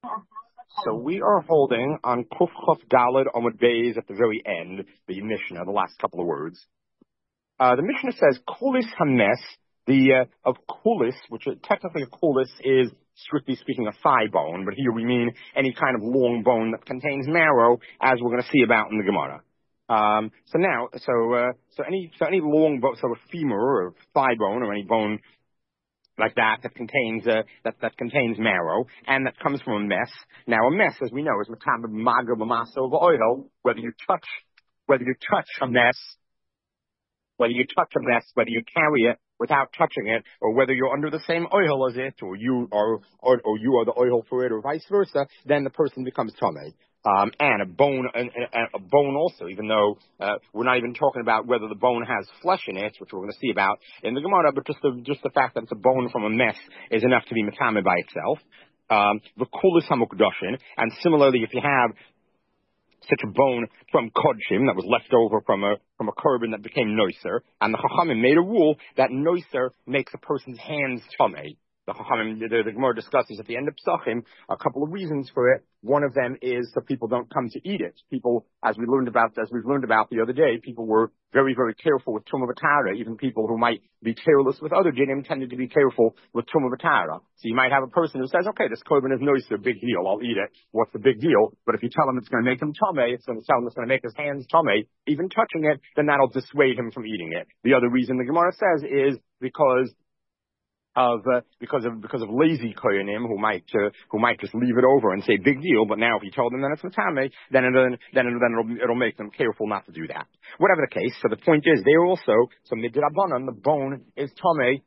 So we are holding on Kuf Chaf Daled Amud Beis at the very end, the Mishnah, the last couple of words. The Mishnah says, Kulis Hames, of Kulis, which technically a Kulis is, strictly speaking, a thigh bone, but here we mean any kind of long bone that contains marrow, as we're going to see about in the Gemara. So any long bone, so a femur or thigh bone or any bone like that contains that contains marrow and that comes from a mess. Now a mess, as we know, is matam maga b'maso v'oil. Whether you touch a mess, whether you carry it without touching it, or whether you're under the same oil as it, or you are the oil for it, or vice versa, then the person becomes tamei. And a bone also, even though we're not even talking about whether the bone has flesh in it, which we're going to see about in the Gemara, but just the fact that it's a bone from a mess is enough to be metame by itself. The kulis hamukdashin, and similarly, if you have such a bone from kodshim that was left over from a korban that became noiser, and the chachamim made a rule that noiser makes a person's hands tamei. The Chachamim, the Gemara discusses at the end of Psachim a couple of reasons for it. One of them is so people don't come to eat it. People, as we've learned about the other day, people were very, very careful with Tumah V'Tara. Even people who might be careless with other dinim tended to be careful with Tumah V'Tara. So you might have a person who says, okay, this korban is noiser, big deal, I'll eat it. What's the big deal? But if you tell him it's going to make him tamei, it's going to tell him it's going to make his hands tamei, even touching it, then that'll dissuade him from eating it. The other reason the Gemara says is because of lazy koyanim who might just leave it over and say big deal, but now if you tell them that it's matame, then it'll make them careful not to do that. Whatever the case, so the point is they also midrabanan, the bone is tamei.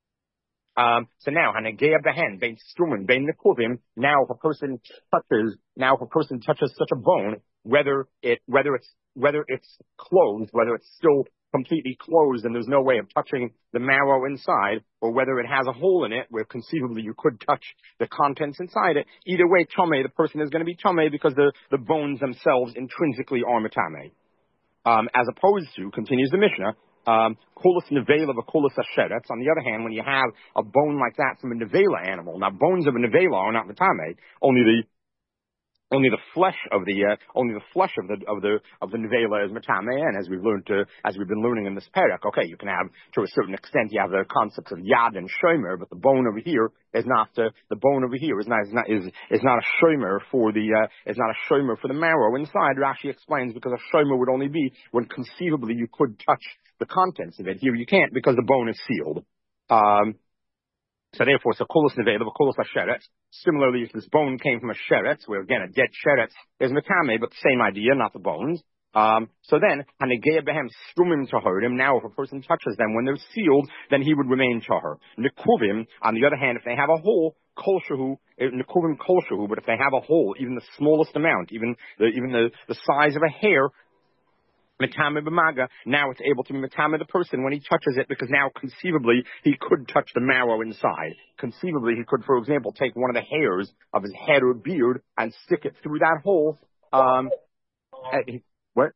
So now hanegeya behen bein strumen bein nekuvim. Now if a person touches such a bone, whether it's closed, whether it's still completely closed and there's no way of touching the marrow inside, or whether it has a hole in it where conceivably you could touch the contents inside it, either way, tamei, the person is going to be tamei because the bones themselves intrinsically are matame. As opposed to, continues the Mishnah, kulas nevela v'kulas asheretz. On the other hand, when you have a bone like that from a nevela animal, now bones of a nevela are not matame, only the flesh of the nevela is matame, and as we've been learning in this parak, okay, you can have, to a certain extent, you have the concepts of yad and shomer, but the bone over here is not a shomer for the marrow inside. Rashi explains because a shomer would only be when conceivably you could touch the contents of it. Here you can't because the bone is sealed. So therefore, kulas nevela v'kulas asheretz. Similarly, if this bone came from a sheretz, where again a dead sheretz is matame, but the same idea, not the bones. So then, hanegeya behem strumim tahorim. Now, if a person touches them when they're sealed, then he would remain tahor. Nekuvim, on the other hand, if they have a hole, kol shehu, nekuvim kol shehu, but if they have a hole, even the smallest amount, even the size of a hair, Metame b'maga, now it's able to be metame the person when he touches it, because now conceivably he could touch the marrow inside. Conceivably he could, for example, take one of the hairs of his head or beard and stick it through that hole. What?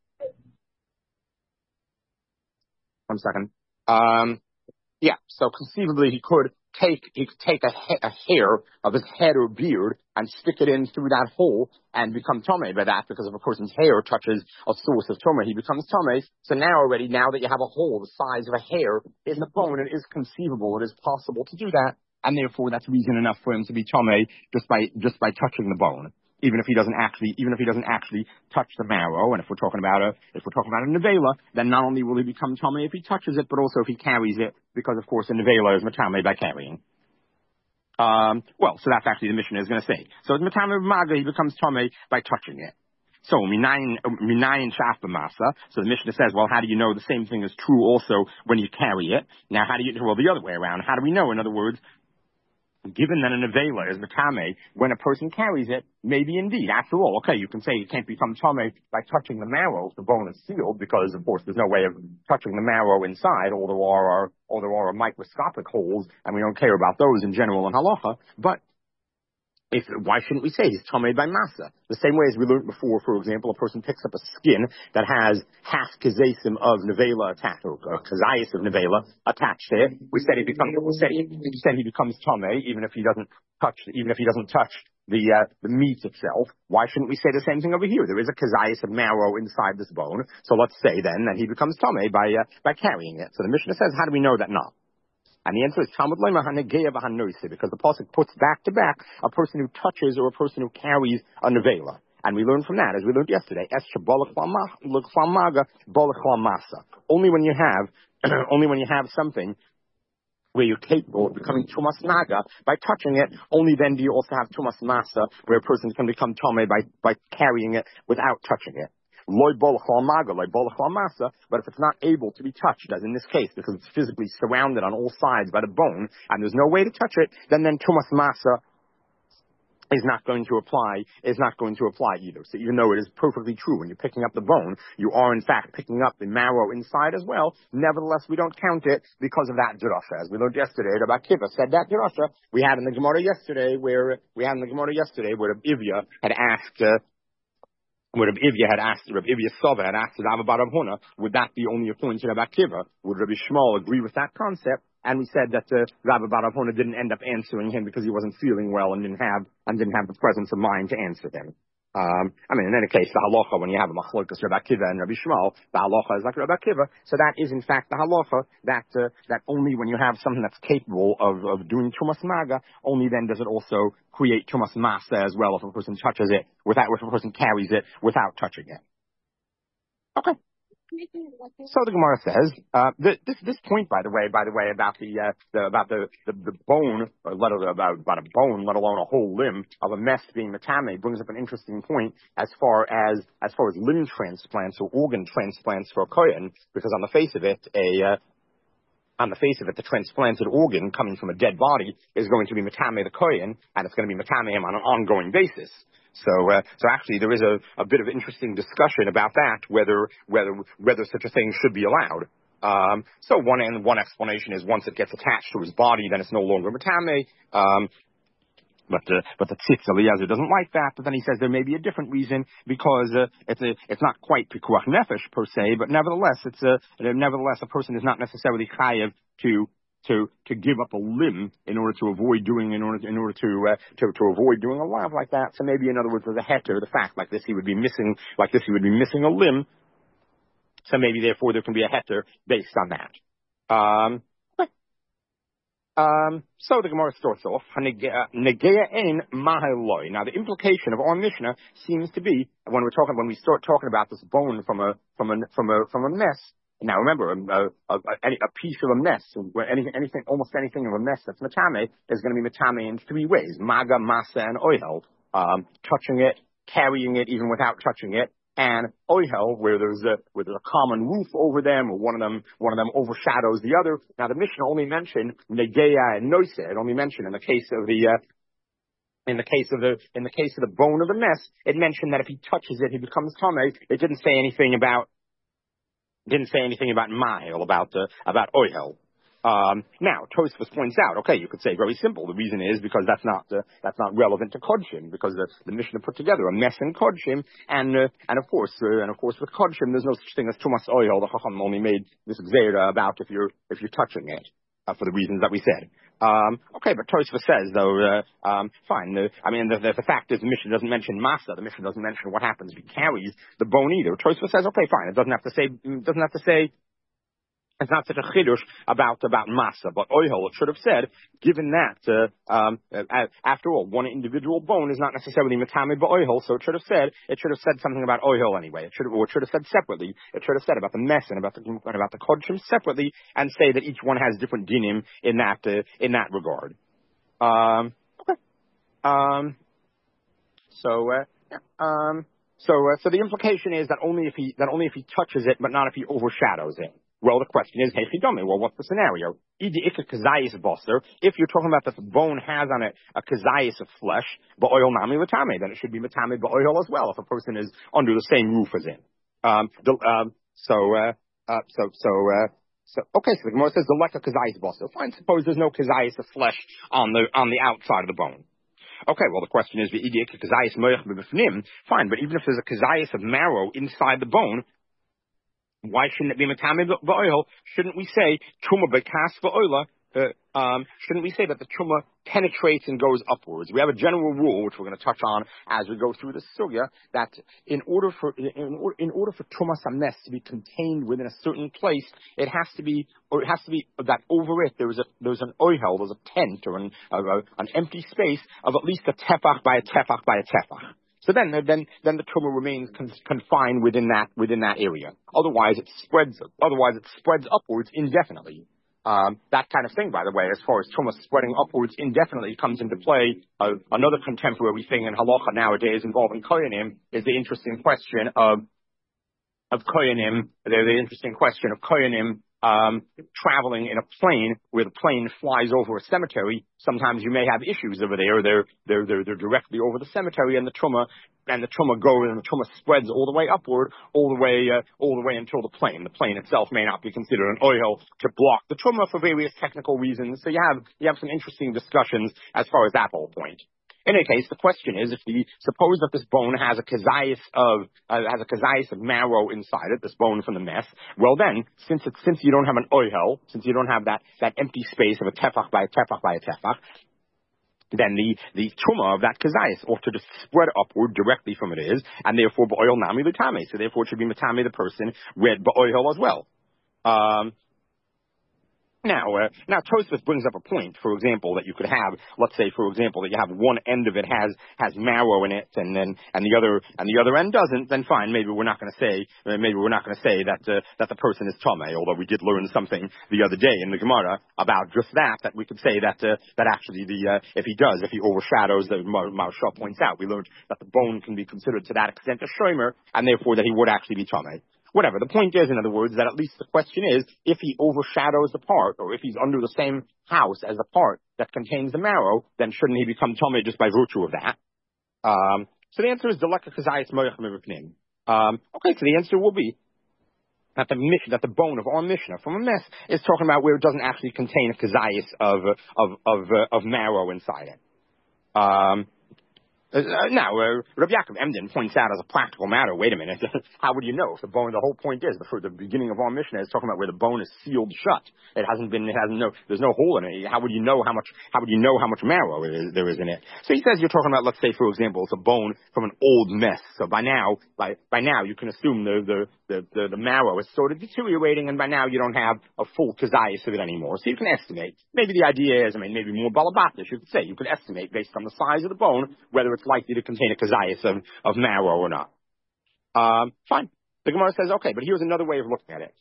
1 second. Yeah, so conceivably he could take a hair of his head or beard and stick it in through that hole and become tamei by that, because if a person's hair touches a source of tumah, he becomes tamei. So now that you have a hole the size of a hair in the bone, it is conceivable, it is possible to do that, and therefore that's reason enough for him to be tamei just by touching the bone. Even if he doesn't actually touch the marrow, and if we're talking about a nevela, then not only will he become tamei if he touches it, but also if he carries it, because of course a nevela is matame by carrying. So that's actually the Mishnah is going to say. So it's matame b'maga, he becomes tamei by touching it. So minayin shaf b'masa. So the Mishnah says, well, how do you know the same thing is true also when you carry it? Now, the other way around. How do we know? In other words, given that a nevela is matame, when a person carries it, maybe indeed, after all, okay, you can say it can't become tamei by touching the marrow if the bone is sealed, because of course there's no way of touching the marrow inside, or there are microscopic holes, and we don't care about those in general in halacha, but why shouldn't we say he's tamei by masa? The same way as we learned before, for example, a person picks up a skin that has half kazesim of nevela attached, or kazayis of nevela attached to it. We said he becomes tamei even if he doesn't touch the meat itself. Why shouldn't we say the same thing over here? There is a kazayas of marrow inside this bone. So let's say then that he becomes tamei by carrying it. So the Mishnah says, how do we know that not? And the answer is Talmud Lema Hanegeya V'Hanoise, because the pasuk puts back to back a person who touches or a person who carries a nevela. And we learned from that, as we learned yesterday, only when you have something where you're capable of becoming tumas naga by touching it, only then do you also have tumas masa, where a person can become tome by carrying it without touching it. But if it's not able to be touched, as in this case, because it's physically surrounded on all sides by the bone, and there's no way to touch it, then tumas masa is not going to apply either. So even though it is perfectly true, when you're picking up the bone, you are in fact picking up the marrow inside as well. Nevertheless, we don't count it because of that drasha. As we learned yesterday, Rabbi Akiva said that drasha we had in the Gemara yesterday, where Rabbi Ivya had asked. Where Rabbi Ivya Sova had asked Rabbi Bar Huna, would that be only a point to Rabbi Akiva? Would Rabbi Shmuel agree with that concept? And we said that Rabbi Bar Huna didn't end up answering him because he wasn't feeling well and didn't have the presence of mind to answer him. In any case, the halacha, when you have a machlokas Rabbi Akiva and Rabbi Shmuel, the halacha is like Rabbi Akiva. So that is in fact the halacha that only when you have something that's capable of doing tumas maga, only then does it also create tumas masa as well if a person touches it if a person carries it without touching it. Okay. So the Gemara says this point, by the way, about the bone, or about a bone, let alone a whole limb of a mess being metame, brings up an interesting point as far as limb transplants or organ transplants for a kohen, because on the face of it, the transplanted organ coming from a dead body is going to be metame the kohen, and it's going to be metame him on an ongoing basis. So actually there is a bit of interesting discussion about that, whether such a thing should be allowed. So one explanation is once it gets attached to his body, then it's no longer metame. But the Tzitz Eliezer doesn't like that. But then he says there may be a different reason, because it's not quite pikuach nefesh per se, but nevertheless a person is not necessarily chayav to give up a limb in order to avoid doing a lav like that. So maybe in other words, there's a heter, the fact like this he would be missing a limb. So maybe therefore there can be a heter based on that. So the Gemara starts off, Negeya ein mahaloi. Now the implication of our Mishnah seems to be when we start talking about this bone from a mess. Now remember, a piece of a mess, almost anything of a mess that's matame is going to be matame in three ways: maga, masa, and oihel. Touching it, carrying it, even without touching it, and oihel, where there's a common roof over them, or one of them overshadows the other. Now the Mishnah only mentioned negeya and noise. It only mentioned in the case of the bone of the mess, it mentioned that if he touches it, he becomes tamei. It didn't say anything about mahil, about oihel. Now, Tosfos points out, okay, you could say very simple. The reason is because that's not relevant to kodshim, because the Mishnah put together a mess in kodshim, and of course with kodshim there's no such thing as tumas oil. The Chacham only made this gzeira about if you're touching it, for the reasons that we said. Okay, but Tosfos says though, fine. The fact is the Mishnah doesn't mention masa. The Mishnah doesn't mention what happens if he carries the bone either. Tosfos says, okay, fine. It doesn't have to say. It's not such a chidush about masa, but oihel. It should have said, given that after all, one individual bone is not necessarily metame ba'oihel, so it should have said something about oihel anyway. It should have said separately. It should have said about the mess and about the kodshim separately, and say that each one has different dinim in that regard. So the implication is that only if he touches it, but not if he overshadows it. Well, the question is, well, what's the scenario? If you're talking about that the bone has on it a kazayas of flesh, but oil nami matame, then it should be matame but oil as well if a person is under the same roof as him. So the Gemara says the leka kazayas baser. Fine, suppose there's no kazayas of flesh on the outside of the bone. Okay, well the question is fine, but even if there's a kazayas of marrow inside the bone, why shouldn't it be metame ba'oil? Shouldn't we say tuma bekas ba'oila shouldn't we say that the truma penetrates and goes upwards? We have a general rule, which we're going to touch on as we go through the sugya, that in order for truma sames to be contained within a certain place, it has to be that over it there's an oihel, there's a tent or an empty space of at least a tefach by a tefach by a tefach. So then the truma remains confined within that area. Otherwise, it spreads upwards indefinitely. That kind of thing, by the way, as far as truma spreading upwards indefinitely comes into play. Another contemporary thing in halacha nowadays involving koyanim is the interesting question of koyanim. The interesting question of koyanim traveling in a plane where the plane flies over a cemetery. Sometimes you may have issues over there. They're directly over the cemetery, and the truma goes and the truma spreads all the way upward, all the way until the plane. The plane itself may not be considered an oil to block the truma for various technical reasons. So you have some interesting discussions as far as that whole point. In any case, the question is, suppose that this bone has a kazayas of marrow inside it, this bone from the mess. Well then, since you don't have an oihel, since you don't have that empty space of a tefach by a tefach by a tefach, then the truma of that kazayas ought to just spread upward directly from it is, and therefore ba'oil nami l'tame. So therefore it should be matame the person with ba'oil as well. Now Tosfos brings up a point, for example, that you could have, let's say, for example, that you have one end of it has marrow in it, and the other end doesn't. Then fine, maybe we're not going to say that the person is tamei. Although we did learn something the other day in the Gemara about just that we could say that actually if he overshadows, the Maharsha points out, we learned that the bone can be considered to that extent a shomer, and therefore that he would actually be tamei. Whatever. The point is, in other words, that at least the question is, if he overshadows the part, or if he's under the same house as the part that contains the marrow, then shouldn't he become tamei just by virtue of that? So the answer is, deleka kazayis moyach mivipnim. Okay, so the answer will be that the bone of our Mishnah from a mess is talking about where it doesn't actually contain a kazayis of marrow inside it. Now, Rabbi Yaakov Emden points out as a practical matter, wait a minute, how would you know if the bone, the whole point is, the beginning of our Mishnah is talking about where the bone is sealed shut. There's no hole in it. How would you know how much marrow there is in it? So he says you're talking about, let's say, for example, it's a bone from an old mess. So by now you can assume the marrow is sort of deteriorating, and by now you don't have a full kazayas of it anymore. So you can estimate. Maybe the idea is, maybe more balabatish, you could say. You could estimate based on the size of the bone, whether it's likely to contain a kazayas of marrow or not. Fine. The Gemara says, okay, but here's another way of looking at it.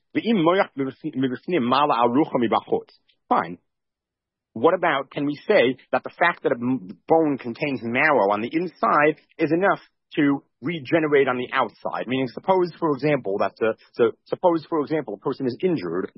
Fine. What about, can we say that the fact that a bone contains marrow on the inside is enough to regenerate on the outside? Meaning, suppose, for example, a person is injured,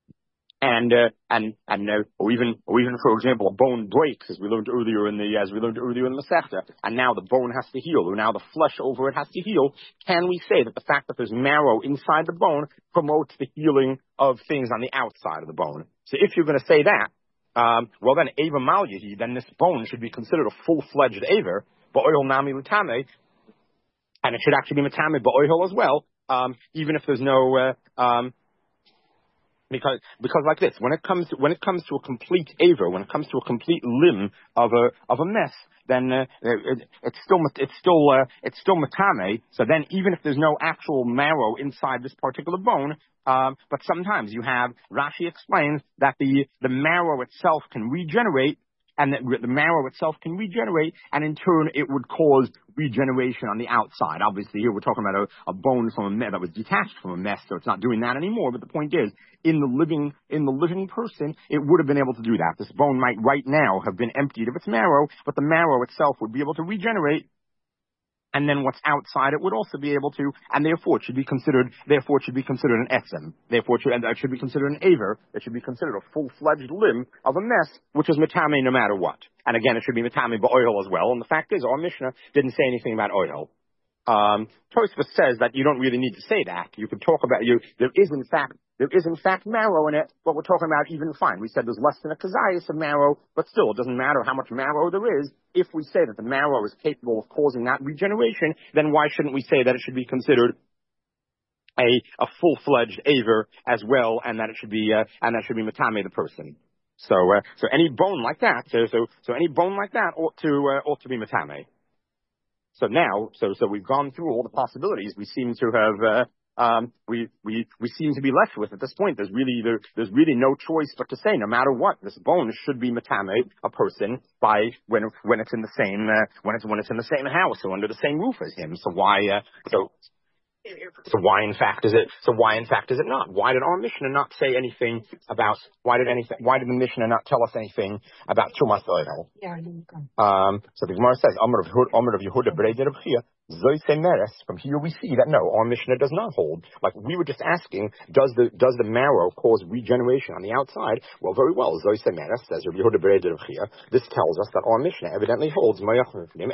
or even for example, a bone breaks, as we learned earlier in the Masechta, and now the bone has to heal, or now the flesh over it has to heal. Can we say that the fact that there's marrow inside the bone promotes the healing of things on the outside of the bone? So if you're going to say that, well then Eva Malyahi, then this bone should be considered a full-fledged Aver, ba'oil nami l'tamei, and it should actually be matame ba'oil as well, even if there's no because like this, when it comes to a complete aver, when it comes to a complete limb of a mess, then it's still matame. So then, even if there's no actual marrow inside this particular bone, but sometimes you have, Rashi explains that the marrow itself can regenerate. And that the marrow itself can regenerate, and in turn it would cause regeneration on the outside. Obviously, here we're talking about a bone from a mess that was detached from a mess, so it's not doing that anymore. But the point is, in the living person, it would have been able to do that. This bone might right now have been emptied of its marrow, but the marrow itself would be able to regenerate. And then what's outside it would also be able to, and therefore it should be considered an etzem. Therefore it should be considered an aver. It should be considered a full-fledged limb of a mess, which is matame no matter what. And again, it should be matame ba'oil as well. And the fact is, our Mishnah didn't say anything about oil. Tosfos says that you don't really need to say that. You can talk about there is in fact marrow in it, but we're talking about even fine. We said there's less than a kazayas of marrow, but still it doesn't matter how much marrow there is. If we say that the marrow is capable of causing that regeneration, then why shouldn't we say that it should be considered a full-fledged aver as well, and that it should be matame the person? So any bone like that, so any bone like that ought to be metame. So now, so we've gone through all the possibilities. We seem to have, we seem to be left with at this point. There's really no choice but to say, no matter what, this bone should be metame a person by when it's in the same when it's in the same house or under the same roof as him. So why in fact is it not? Why did our Mishnah not say anything about, why did the Mishnah not tell us anything about Tumas Oil? So the Gemara says, Amar of Yehuda Breder of Chia, Zoyse Meres. From here we see that no, our Mishnah does not hold. Like we were just asking, does the marrow cause regeneration on the outside? Well, very well. Zoyse Meres says Rabbi Yehuda Breder of Chia. This tells us that our Mishnah evidently holds that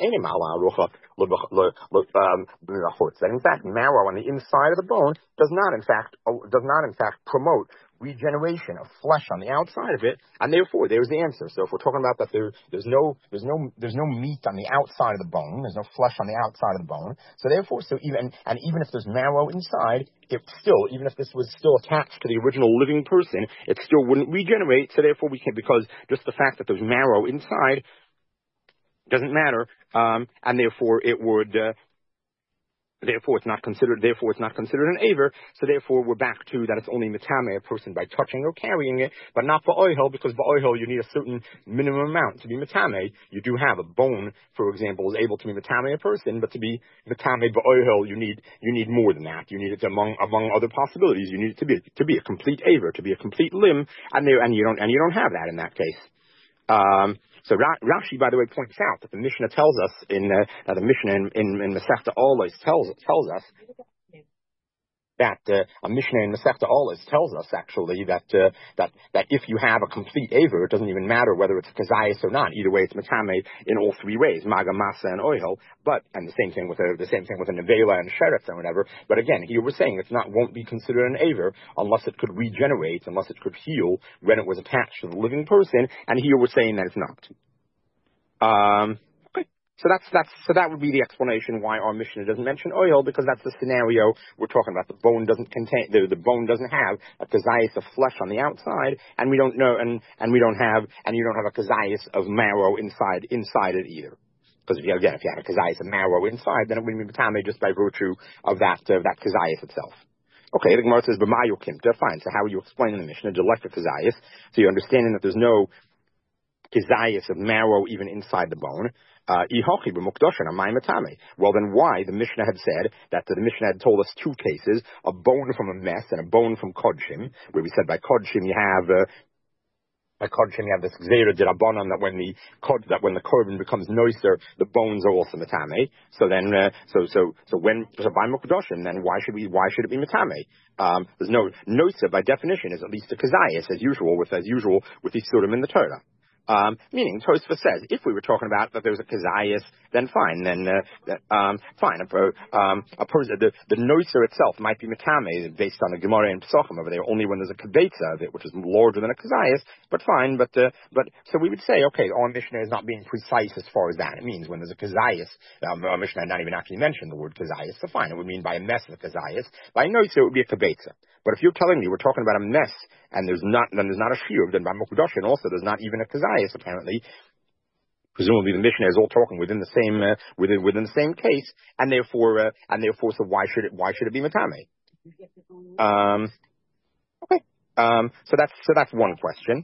in fact marrow on the inside of the bone does not in fact promote regeneration of flesh on the outside of it, and therefore there's the answer. So if we're talking about that there's no meat on the outside of the bone, there's no flesh on the outside of the bone, so therefore even if there's marrow inside, it still, even if this was still attached to the original living person, it still wouldn't regenerate. So therefore we can, because just the fact that there's marrow inside doesn't matter, and therefore it would. Therefore, it's not considered an aver. So therefore, we're back to that it's only metame a person by touching or carrying it, but not for oihel, because for oihel you need a certain minimum amount to be metame. You do have a bone, for example, is able to be metame a person, but to be metame for oihel, you need more than that. You need it among other possibilities. You need it to be a complete aver, to be a complete limb, and you don't have that in that case. So Rashi, by the way, points out that the Mishnah tells us the Mishnah in Masechta Olos tells us that a Mishnah in Masechta Olos tells us actually that if you have a complete aver, it doesn't even matter whether it's a kazayas or not. Either way, it's metame in all three ways, maga, masa, and oihel. And the same thing with a nevela and sheretz and whatever. But again, here we're saying won't be considered an aver unless it could regenerate, unless it could heal when it was attached to the living person. And here we're saying that it's not. Okay. So that would be the explanation why our Mishnah doesn't mention oil, because that's the scenario we're talking about. The bone doesn't contain, the bone doesn't have a kazayas of flesh on the outside, and we don't know, and you don't have a kazayas of marrow inside it either. Because if you have a kazayas of marrow inside, then it would be metame just by virtue of that kazayas itself. Okay, the Gemara says b'mayu kimta. Fine. So how are you explaining the Mishnah? Delekta kazayas. So you're understanding that there's no kazayas of marrow even inside the bone. Well, then why the Mishnah had said that the Mishnah had told us two cases, a bone from a mess and a bone from kodshim, where we said by kodshim you have this gzeira d'Rabbanan that when the korban becomes noiser, the bones are also metame. So then, so by mukdoshim, then why should it be metame? There's no noiser by definition is at least a kazayas as usual with the surim in the Torah. Meaning, Tosfos says, if we were talking about that there's a kazayas, then fine. Fine. The noiser itself might be metame based on the Gemara and Pesachim over there, only when there's a kabetza of it, which is larger than a kazayas. But fine. But so we would say, okay, our Mishnah is not being precise as far as that. It means when there's a kazayas, our Mishnah had not even actually mentioned the word kazayas. So fine, it would mean by a mess of a kazayas. By noiser, it would be a kabetza. But if you're telling me we're talking about a mess and there's not a shiur, then by mukdashin also there's not even a kazayas apparently. Presumably the Mishnah is all talking within the same case, and therefore so why should it be metame? Okay. So that's one question.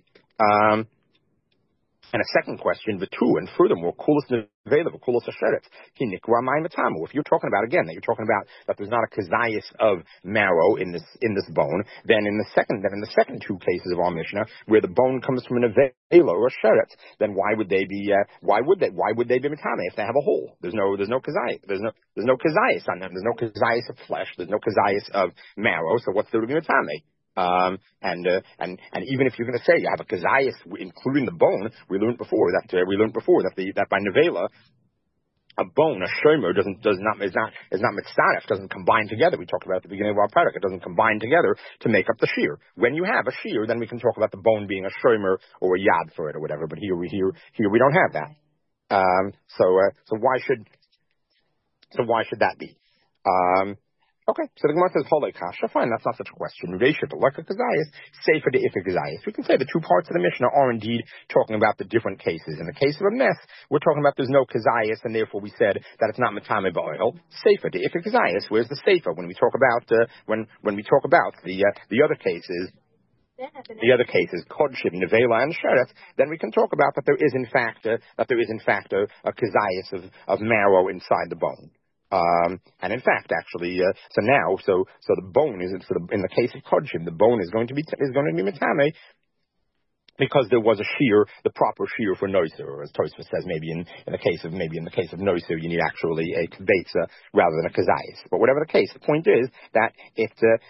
And a second question, the two, and furthermore, kulas nevela, kulas asheretz, ki nikra mayim matamu. If you're talking about that there's not a kazayas of marrow in this bone, then in the second two cases of our Mishnah, where the bone comes from an nevela or a sheretz, then why would they be metame if they have a hole? There's no kazayas. There's no kazayas on them. There's no kazayas of flesh. There's no kazayas of marrow. So what's the metame? And even if you're going to say you have a kazayas including the bone, we learned before that by nevela, a bone, a shomer is not mitzaref, doesn't combine together. We talked about at the beginning of our parak, it doesn't combine together to make up the shear. When you have a shear, then we can talk about the bone being a shomer or a yad for it or whatever. But here we don't have that. So why should that be? Okay, so the Gemara says, Holei Kasha, fine, that's not such a question. Reisha to like a Kazayas, Sefer to Ifa Kazayas. We can say the two parts of the Mishnah are indeed talking about the different cases. In the case of a mess, we're talking about there's no Kazayas, and therefore we said that it's not Matame Ba'oil. Sefer to Ifa Kazayas, where's the Sefer? When we talk about, when we talk about the other cases, Kodshim, Nevela, and Sheretz, then we can talk about that there is in fact a Kazayas of marrow inside the bone. And in fact, actually, so the bone is, in the case of Kodshim, the bone is going to be Matame, because there was a shear, the proper shear for Noiser, or as Tosfos says, maybe in the case of Noiser, you need actually a Kvetza rather than a Kazayas. But whatever the case, the point is that it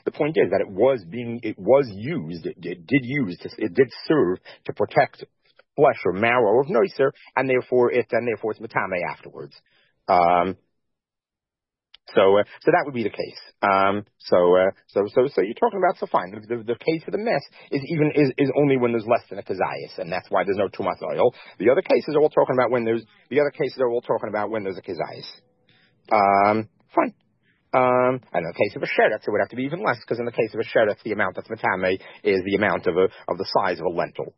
did serve to protect flesh or marrow of Noiser, and therefore it's Matame afterwards. So that would be the case. So you're talking about, so fine. The case of the mess is only when there's less than a kazayas, and that's why there's no tumas oil. The other cases are all talking about when there's a kazayas. Fine. And in the case of a sheretz, it would have to be even less, because in the case of a sheretz, the amount that's matame is the amount of the size of a lentil.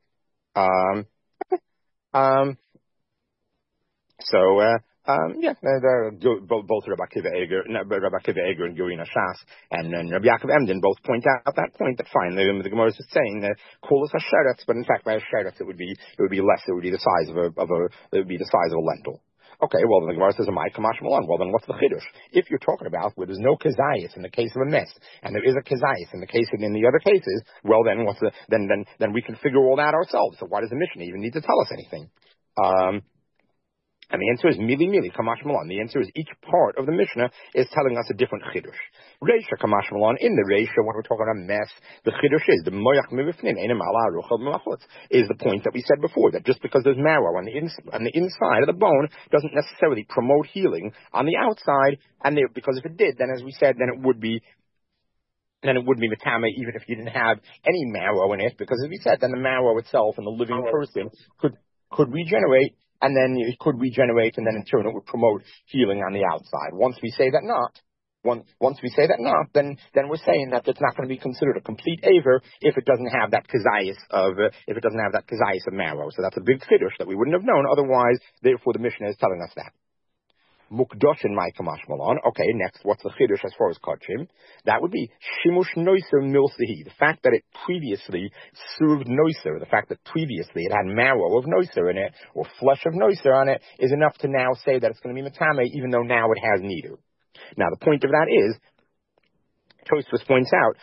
Both Rabbi Akiva Eger and Gurina Shas and Rabbi Yaakov Emden both point out that point, that fine, the Gemara is saying that call us a sheretz, but in fact by a sheretz it would be less. It would be the size of a lentil. Okay, well then the Gemara says, "Amai kamash malan." Well then, what's the chiddush? If you're talking about where there's no kazayas in the case of a mess, and there is a kazayas in the other cases, well then then we can figure all that ourselves. So why does the Mishnah even need to tell us anything? And the answer is mili kamash malan. The answer is each part of the Mishnah is telling us a different chiddush. Reisha kamash malan. In the Reisha, when we're talking about mess, the chiddush is the moyach mivifnim einem ala ruchel melachotz, is the point that we said before, that just because there's marrow on the inside of the bone doesn't necessarily promote healing on the outside. And because if it did, then as we said, then it would be matame even if you didn't have any marrow in it, because as we said, then the marrow itself in the living person could regenerate. And then it could regenerate, and then in turn it would promote healing on the outside. Once we say that not, then we're saying that it's not going to be considered a complete aver if it doesn't have that kazayas of marrow. So that's a big chiddush that we wouldn't have known otherwise. Therefore, the Mishnah is telling us that. Mukdoshin my kamash malan. Okay, next, what's the chiddush as far as kodshim? That would be shimush noiser milsehi. The fact that it previously served noiser, the fact that previously it had marrow of noiser in it, or flesh of noiser on it, is enough to now say that it's going to be matame, even though now it has neither. Now, the point of that is, Tosfos points out,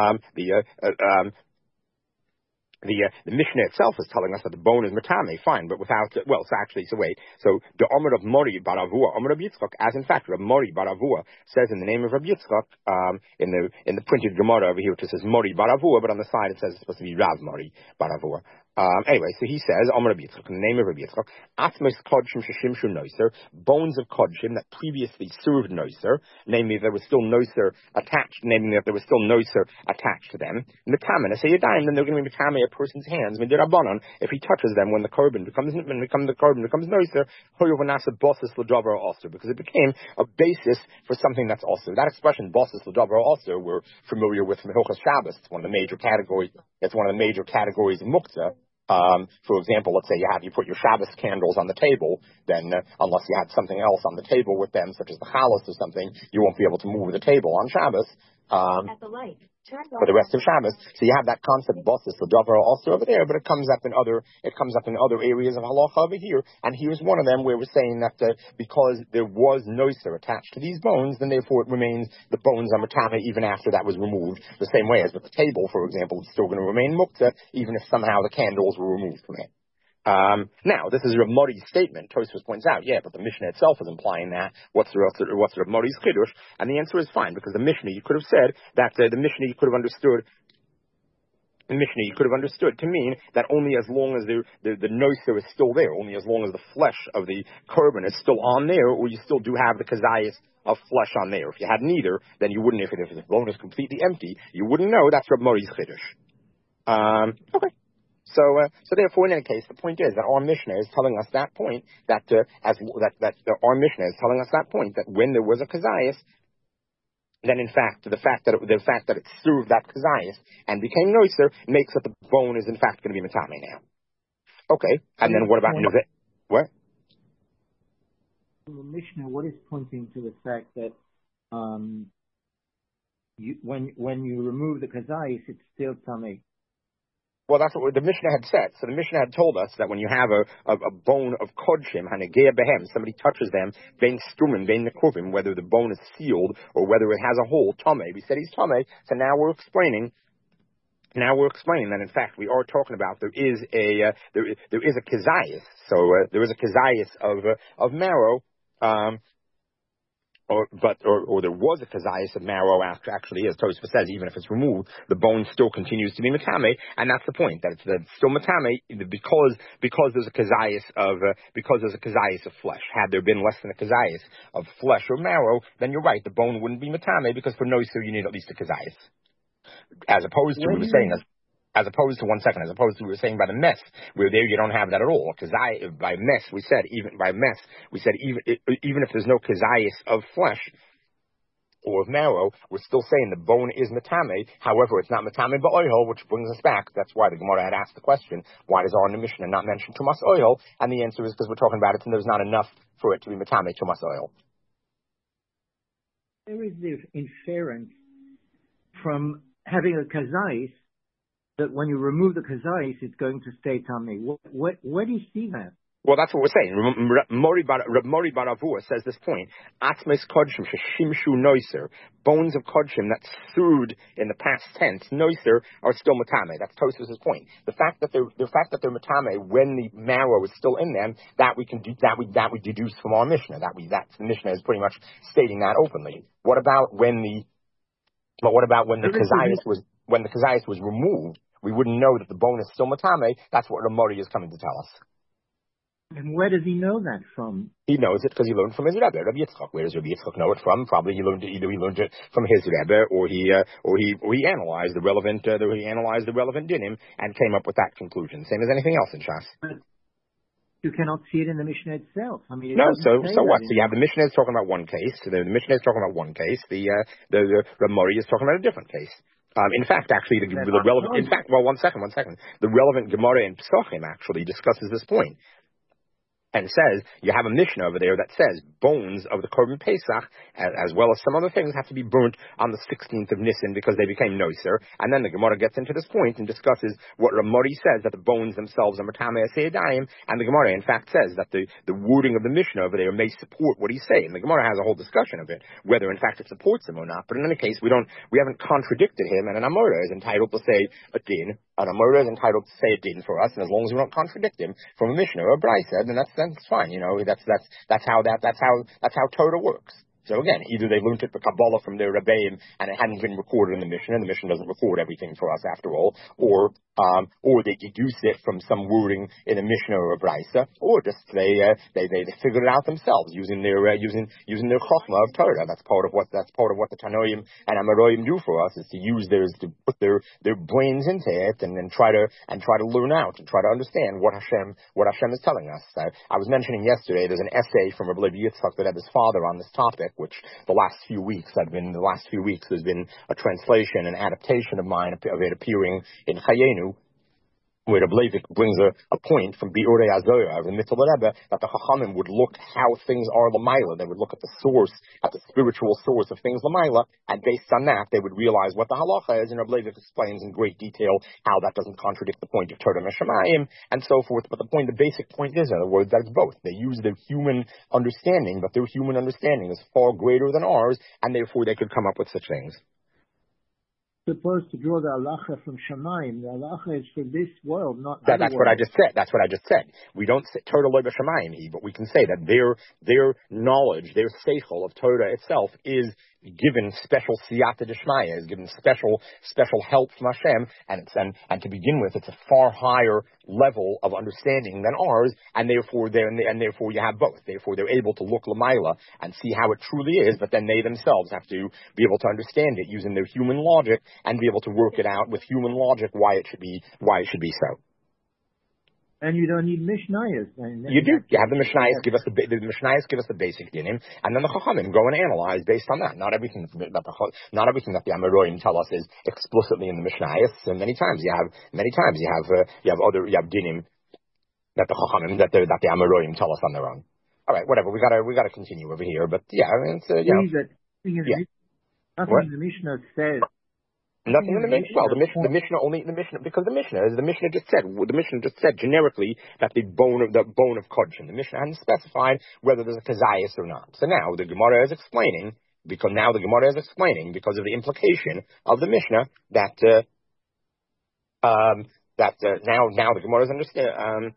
the Mishnah itself is telling us that the bone is matame, fine, but without, so the Omer of Mori Baravua, Omer of Yitzchak, as in fact, Rav Mori Baravua says in the name of Rav Yitzchak, in the printed Gemara over here, it says Mori Baravua, but on the side it says it's supposed to be Rav Mori Baravua. Anyway, so he says, Omer Rabbi Yitzchak, in the name of Rabbi Yitzchak, Atmos Kodshim Sheshimshu Noiser, bones of Kodshim that previously served Noiser, namely there was still Noiser attached to them, Metamen, I say Yadayim, then they're going to be Metame a person's hands, Midirabanan, if he touches them when the carbon becomes Noiser, Hoyovanasa Bosses Ladover also, because it became a basis for something that's also. That expression, Bosses Ladover also, we're familiar with from Hilchos Shabbos. It's one of the major categories of Muktzah. For example, let's say you put your Shabbos candles on the table, then unless you had something else on the table with them, such as the chalas or something, you won't be able to move the table on Shabbos. At the light. For the rest of Shabbos. So you have that concept, bosses, the davar also over there, but it comes up in other areas of halacha over here. And here's one of them where we're saying that because there was noiser attached to these bones, then therefore it remains, the bones are matame even after that was removed. The same way as with the table, for example, it's still going to remain mukta, even if somehow the candles were removed from it. Now, this is Rav Mori's statement. Tosfos points out, but the Mishnah itself is implying that. What's Rav Mori's chiddush? And the answer is fine, because the Mishnah, you could have said that the Mishnah you could have understood to mean that only as long as the noiser is still there, only as long as the flesh of the korban is still on there, or you still do have the kazayas of flesh on there. If you had neither, then you wouldn't, if the bone is completely empty, you wouldn't know. That's Rav Mori's chiddush. Okay. So therefore, in any case, the point is that our Mishnah is telling us that point, that when there was a kazayas, then in fact, the fact that it served that kazayas and became noiser makes that the bone is in fact going to be metame now. Okay, and then what about Neve? What? In the Mishnah, what is pointing to the fact that when you remove the kazayis, it's still tamei? Well, that's what the Mishnah had said. So the Mishnah had told us that when you have a bone of kodshim, hanegea behem, somebody touches them, bein strumen, bein nekuvim, whether the bone is sealed or whether it has a hole, tamei. We said he's tamei, so now we're explaining that in fact we are talking about there is a kazayis. So there is a kazayis of marrow. Or there was a kazayas of marrow actually, as Tosfos says, even if it's removed, the bone still continues to be metame, and that's the point, that it's still metame because there's a kazayas of flesh. Had there been less than a kazayas of flesh or marrow, then you're right, the bone wouldn't be metame, because for noiser you need at least a kazayas. As opposed to we were saying by the mess, where there you don't have that at all. Because by mess we said even if there's no kazayas of flesh or of marrow, we're still saying the bone is metame. However, it's not metame but oil, which brings us back. That's why the Gemara had asked the question: why does our Mishnah not mention tumas oil? And the answer is because we're talking about it, and there's not enough for it to be metame tumas oil. There is the inference from having a kazayis that when you remove the kazayis, it's going to stay tamei. Where do you see that? Well, that's what we're saying. Mori Bar Avua says this point. Atzmes kodshim sheshimshu noiser. Bones of kodshim that stewed in the past tense, noiser, are still matame. That's Tosfos' point. The fact that they're matame when the marrow is still in them, that we deduce from our Mishnah. The Mishnah is pretty much stating that openly. What about when the kazayas was removed? We wouldn't know that the bone is still matame. That's what Ramori is coming to tell us. And where does he know that from? He knows it because he learned from his Rebbe, Rabbi Yitzchak. Where does Rabbi Yitzchak know it from? Probably he learned it from his Rebbe, or he analyzed the relevant dinim and came up with that conclusion. Same as anything else in Shas. But you cannot see it in the Mishnah itself. I mean, so what? So you have the Mishnah is talking about one case. The Mishnah is talking about one case. The Ramori is talking about a different case. In fact, actually, one second. The relevant Gemara in Pesachim actually discusses this point. And says, you have a Mishnah over there that says bones of the Korban Pesach, as well as some other things, have to be burnt on the 16th of Nisan because they became noiser. And then the Gemara gets into this point and discusses what Ramori says, that the bones themselves are Matame Aseyadayim, and the Gemara in fact says that the wording of the Mishnah over there may support what he's saying. The Gemara has a whole discussion of it, whether in fact it supports him or not. But in any case, we haven't contradicted him, and an Amora is entitled to say a din. An Amora is entitled to say a din for us, and as long as we don't contradict him from a Mishnah or a Brisa, then that's fine. That's how Torah works. So again, either they learned it for Kabbalah from their Rebbeim and it hadn't been recorded in the Mishnah, and the Mishnah doesn't record everything for us after all, or they deduce it from some wording in a Mishnah or a Brisa, or just they figured it out themselves using their Chochmah of Torah. That's part of what the Tanoim and Amoraim do for us, is to put their brains into it and then try to learn out and try to understand what Hashem is telling us. I was mentioning yesterday there's an essay from Rabbi Levi Yitzchak that had his father on this topic, which the last few weeks there's been a translation, an adaptation of mine of it appearing in Chayenu, where the Blavik brings a point from Bi'urei Azoya of the Mitzel Rebbe, that the Chachamim would look how things are Lamaila. They would look at the source, at the spiritual source of things Lamaila, and based on that, they would realize what the halacha is, and Blavik explains in great detail how that doesn't contradict the point of Torah Meshamayim, and so forth. But the basic point is, in other words, that it's both. They use their human understanding, but their human understanding is far greater than ours, and therefore they could come up with such things. Supposed to draw the halacha from Shamayim. The halacha is for this world, not that's what I just said. That's what I just said. We don't say Torah lo b'Shamayim, but we can say that their knowledge, their seichel of Torah itself is given special siyata d'shmaya, is given special help from Hashem, and to begin with, it's a far higher level of understanding than ours, and therefore you have both. Therefore, they're able to look lamaila and see how it truly is, but then they themselves have to be able to understand it using their human logic and be able to work it out with human logic why it should be so. And you don't need Mishnayos. You do. You have the Mishnayos give us the Mishnayos give us the basic dinim, and then the Chachamim go and analyze based on that. Not everything that the Amoraim tell us is explicitly in the Mishnayos. And many times you have dinim that the Chachamim that the Amoraim tell us on their own. All right, whatever. We gotta continue over here. But yeah, I mean, it's Nothing in the Mishnah says. Nothing in the Mishnah. Well, the Mishnah, because the Mishnah just said generically that the bone of Kodshim. The Mishnah hadn't specified whether there's a kazayas or not. So now the Gemara is explaining, because of the implication of the Mishnah that now the Gemara is understand.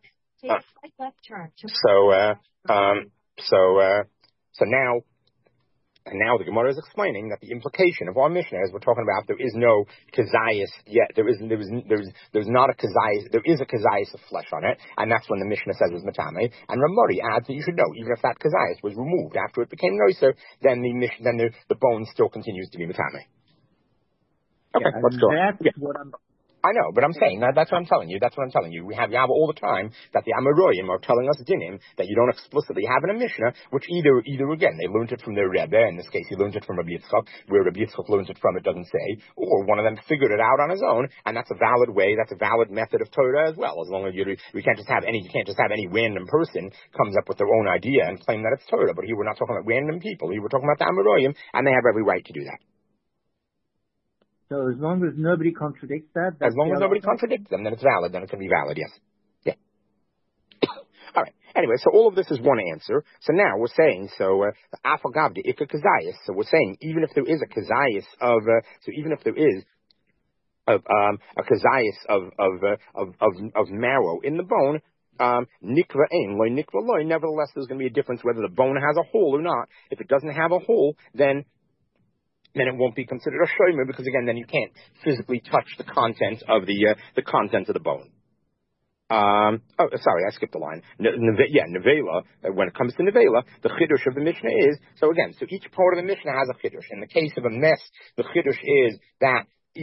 Now the Gemara is explaining that the implication of our Mishnah is we're talking about there is no kazayas yet. There's not a kazayas. There is a kazayas of flesh on it, and that's when the Mishnah says it's matame. And Ramari adds that you should know even if that kazayas was removed after it became noiser, then the bone still continues to be matame. Okay, let's go. I know, but I'm saying that's what I'm telling you. That's what I'm telling you. We have all the time that the Amoraim are telling us dinim that you don't explicitly have in a Mishnah, which either again they learned it from their Rebbe. In this case, he learned it from Rabbi Yitzchak. Where Rabbi Yitzchak learns it from, it doesn't say, or one of them figured it out on his own, and that's a valid way. That's a valid method of Torah as well. As long as you can't just have any random person comes up with their own idea and claim that it's Torah. But here we're not talking about random people. Here we're talking about the Amoraim, and they have every right to do that. So as long as nobody contradicts that? As long as nobody contradicts them, then it's valid. Then it can be valid, yes. Yeah. All right. Anyway, so all of this is one answer. So now we're saying, afagav de ikka kazayas. So we're saying, even if there is a kazayas of a kazayas of marrow in the bone, nikva ein, loy nikva loy. Nevertheless, there's going to be a difference whether the bone has a hole or not. If it doesn't have a hole, then it won't be considered a shomer, because again, then you can't physically touch the content of the bone. Sorry, I skipped a line. Nevela. When it comes to nevela, the chiddush of the Mishnah is so each part of the Mishnah has a chiddush. In the case of a mess, the chiddush is that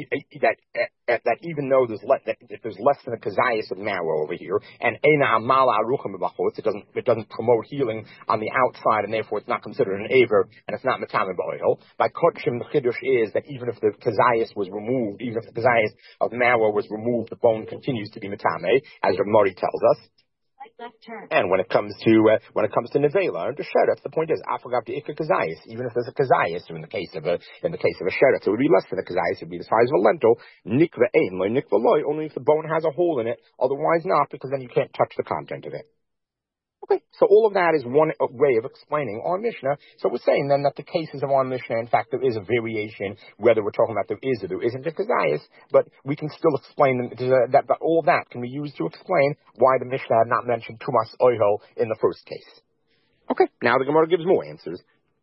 even though if there's less than a kazayas of marrow over here, and eina amala aruchim b'bachutz, it doesn't promote healing on the outside, and therefore it's not considered an aver, and it's not matame b'oil. By kodshim, the chiddush is that even if the kazayas was removed, even if the kazayas of marrow was removed, the bone continues to be matame, as Rav Mori tells us. And when it comes to nevela and to sheretz, the point is afagav de ikka kazayas. Even if there's a kazayas, in the case of a sheretz, it would be less than a kazayas. It would be the size of a lentil. Nikva ein loy nikva loy. Only if the bone has a hole in it. Otherwise, not, because then you can't touch the content of it. Okay, so all of that is one way of explaining our Mishnah. So we're saying then that the cases of our Mishnah, in fact, there is a variation, whether we're talking about there is or there isn't a kazayas, but we can still explain that all of that can be used to explain why the Mishnah had not mentioned tumas oihol in the first case. Okay, now the Gemara gives more answers.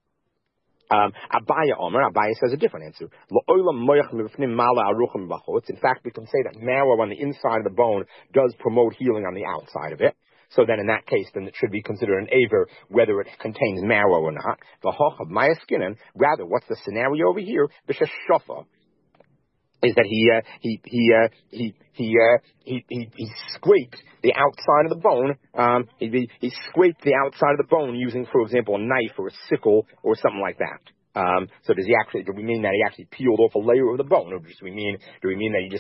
Abaya says a different answer. In fact, we can say that marrow on the inside of the bone does promote healing on the outside of it. So then in that case, then it should be considered an aver, whether it contains marrow or not. Rather, what's the scenario over here? B'sheshofa is that he scraped the outside of the bone. He scraped the outside of the bone using, for example, a knife or a sickle or something like that. So do we mean that he actually peeled off a layer of the bone, or do we mean that he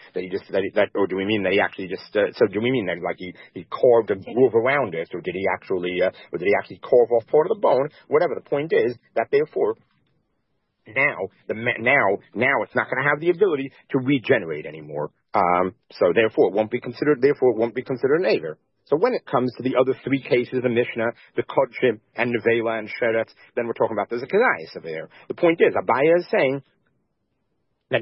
carved a groove around it, or did he actually carve off part of the bone? Whatever, the point is that therefore now it's not going to have the ability to regenerate anymore. So therefore it won't be considered an aver. So when it comes to the other three cases of the Mishnah, the Kodshim and Nevela and Sheretz, then we're talking about there's a kazayas over there. The point is, Abaya is saying that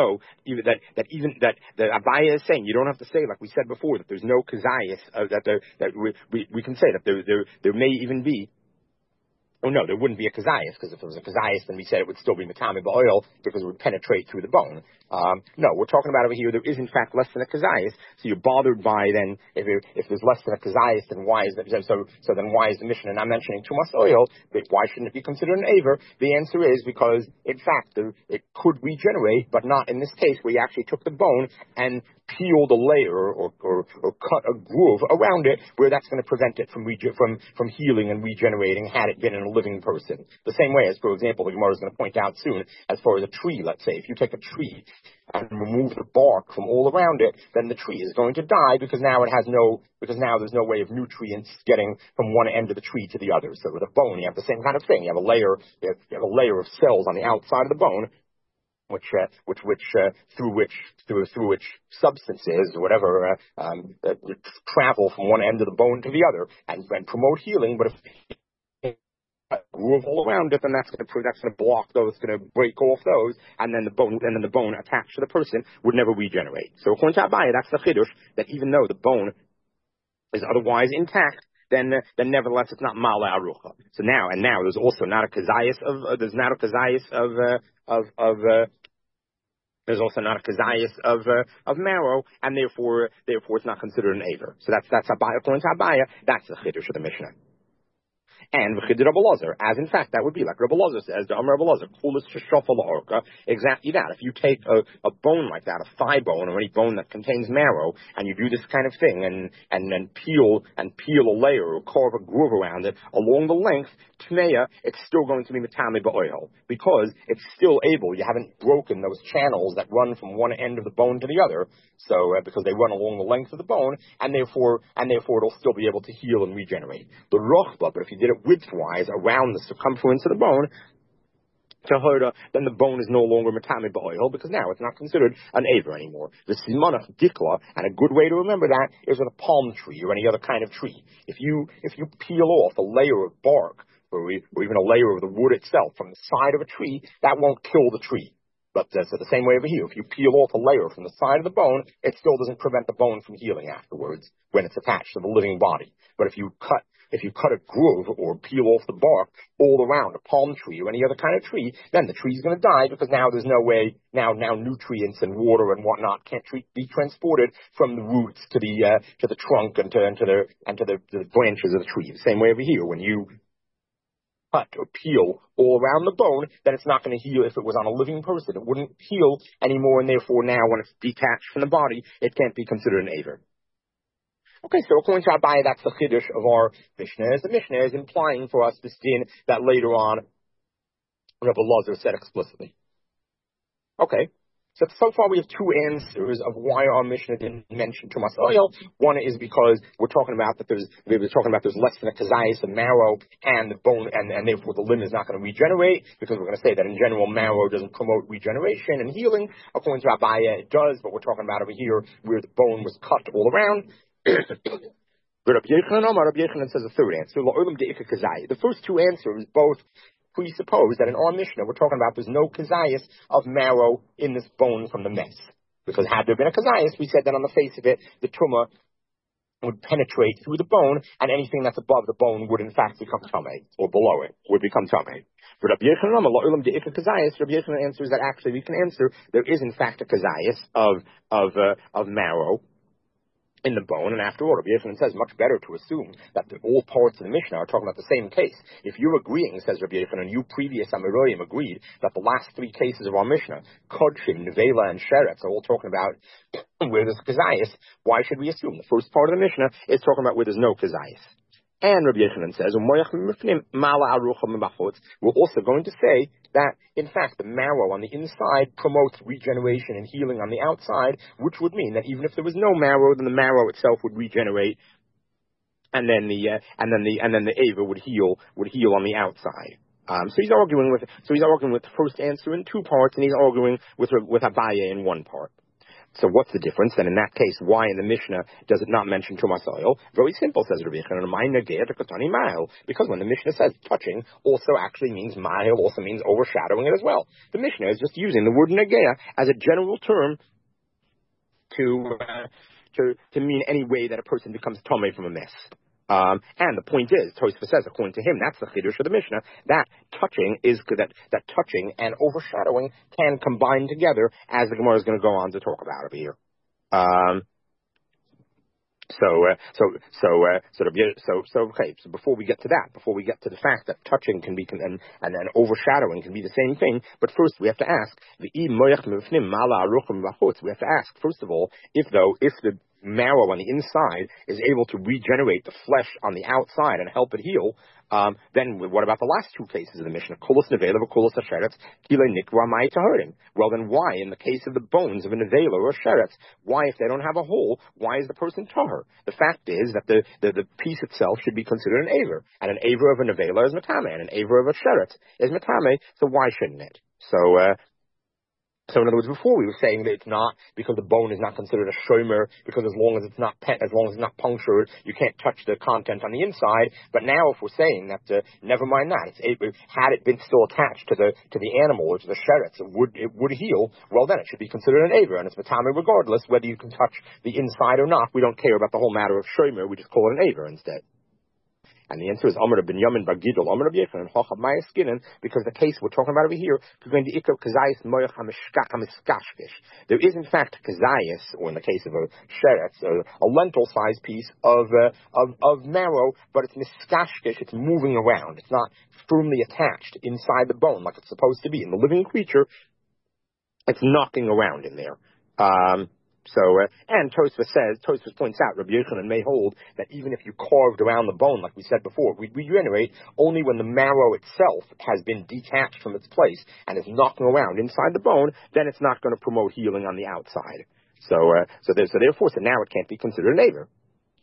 that Abaya is saying you don't have to say, like we said before, that there's no kazayas, that we can say that there may even be. Oh no, there wouldn't be a kazayas, because if it was a kazayas, then we said it would still be matame ba'oil, because it would penetrate through the bone. No, we're talking about over here, there is in fact less than a kazayas, so you're bothered by then, if there's less than a kazayas, then why is that, so then why is the Mishnah not mentioning tumas oil, but why shouldn't it be considered an aver? The answer is because, in fact, it could regenerate, but not in this case, where you actually took the bone and peel the layer or cut a groove around it where that's going to prevent it from healing and regenerating had it been in a living person. The same way as, for example, the Gemara is going to point out soon, as far as a tree, let's say, if you take a tree and remove the bark from all around it, then the tree is going to die because now there's no way of nutrients getting from one end of the tree to the other. So with a bone, you have the same kind of thing. You have a layer of cells on the outside of the bone, through which substances or whatever travel from one end of the bone to the other and promote healing. But if groove all around it, then that's going to block those, going to break off those, and then the bone attached to the person would never regenerate. So according to Abaye, that's the chiddush, that even though the bone is otherwise intact, then nevertheless it's not mala arucha. So now there's also not a kazayas of marrow, and therefore it's not considered an aver. So that's Abaye. According to Abaye, that's the chiddush of the Mishnah. And v'chidei Rabbi Elazar, as in fact that would be like Rabbi Elazar says, the Amar Rabbi Elazar, kulas sheshofel la'orka, exactly that. If you take a bone like that, a thigh bone or any bone that contains marrow, and you do this kind of thing, and then peel a layer or carve a groove around it along the length, tmeya, it's still going to be metame ba'oil, because it's still able. You haven't broken those channels that run from one end of the bone to the other. So because they run along the length of the bone, and therefore it'll still be able to heal and regenerate. The rochba, but if you did it widthwise around the circumference of the bone, then the bone is no longer metame ba'oil, because now it's not considered an aver anymore. The simanach dikla, and a good way to remember that is with a palm tree or any other kind of tree. If you peel off a layer of bark or even a layer of the wood itself from the side of a tree, that won't kill the tree. But so the same way over here, if you peel off a layer from the side of the bone, it still doesn't prevent the bone from healing afterwards when it's attached to the living body. But if you cut a groove or peel off the bark all around a palm tree or any other kind of tree, then the tree's going to die, because now there's no way, now nutrients and water and whatnot can't be transported from the roots to the trunk and to the branches of the tree. The same way over here, when you cut or peel all around the bone, then it's not going to heal. If it was on a living person, it wouldn't heal anymore, and therefore now when it's detached from the body, it can't be considered an aver. Okay, so according to Abaye, that's the chiddush of our Mishnah. The Mishnah is implying for us this din that later on Rabbi Elazar said explicitly. Okay, so far we have two answers of why our Mishnah didn't mention Tumas oil. One is because we're talking about there's less than a kazayas of marrow, and the bone, and therefore the limb is not going to regenerate, because we're going to say that in general marrow doesn't promote regeneration and healing. According to Abaye, it does, but we're talking about over here where the bone was cut all around. But Rabbi Yochanan says a third answer. The first two answers both presuppose that in our Mishnah we're talking about there's no kazayas of marrow in this bone from the mess. Because had there been a kazayas, we said that on the face of it, the tumah would penetrate through the bone, and anything that's above the bone would in fact become tamei, or below it would become tamei. But Rabbi Yochanan answers that actually we can answer there is in fact a kazayas of marrow in the bone, and after all, Rabbi Yochanan says much better to assume that all parts of the Mishnah are talking about the same case. If you're agreeing, says Rabbi Yochanan, and you previous Amoraim agreed that the last three cases of our Mishnah, Kodshim, Nevela, and Sheretz, are all talking about where there's kazayas, why should we assume the first part of the Mishnah is talking about where there's no kazayas? And Rabbi Yochanan says, we're also going to say that, in fact, the marrow on the inside promotes regeneration and healing on the outside, which would mean that even if there was no marrow, then the marrow itself would regenerate, and then the aver would heal on the outside. So he's arguing with the first answer in two parts, and he's arguing with Abaye in one part. So what's the difference? Then in that case, why in the Mishnah does it not mention Tumas oil? Very simple, says Rabbi Yochanan, because when the Mishnah says touching, also actually means mahil, also means overshadowing it as well. The Mishnah is just using the word negea as a general term to mean any way that a person becomes tomei from a mess. And the point is, Tosfos says, according to him, that's the chiddush of the Mishnah, that touching and overshadowing can combine together, as the Gemara is going to go on to talk about over here. Okay. So before we get to that, before we get to the fact that touching can be and overshadowing can be the same thing, but first we have to ask we have to ask first of all if the marrow on the inside is able to regenerate the flesh on the outside and help it heal. Then what about the last two cases of the Mishnah? Kulos nevela, kulos hasheretz, kile nikva mai taharim. Well, then why, in the case of the bones of a nevela or a sheretz, why, if they don't have a hole, why is the person tahar? The fact is that the piece itself should be considered an aver, and an aver of a nevela is matame, and an aver of a sheretz is matame. So why shouldn't it? So in other words, before we were saying that it's not because the bone is not considered a shomer, because as long as it's not punctured, you can't touch the content on the inside. But now, if we're saying that, never mind that, had it been still attached to the animal or to the sheretz, it would heal. Well, then it should be considered an aver, and it's matame regardless whether you can touch the inside or not. We don't care about the whole matter of shomer. We just call it an aver instead. And the answer is Amar ben Yamin bar Gidol, Amar Rabbi Yochanan, Hocha Maya Skinnen, because the case we're talking about over here is going to ikar kazayis moyach hamiskashkish. There is in fact kazayis, or in the case of a sheretz, a lentil-sized piece of marrow, but it's miskashkish. It's moving around. It's not firmly attached inside the bone like it's supposed to be. In the living creature, it's knocking around in there. And Tosfos points out, Rabbi Yochanan may hold that even if you carved around the bone, like we said before, we regenerate only when the marrow itself has been detached from its place and is knocking around inside the bone, then it's not going to promote healing on the outside. So now it can't be considered an aver.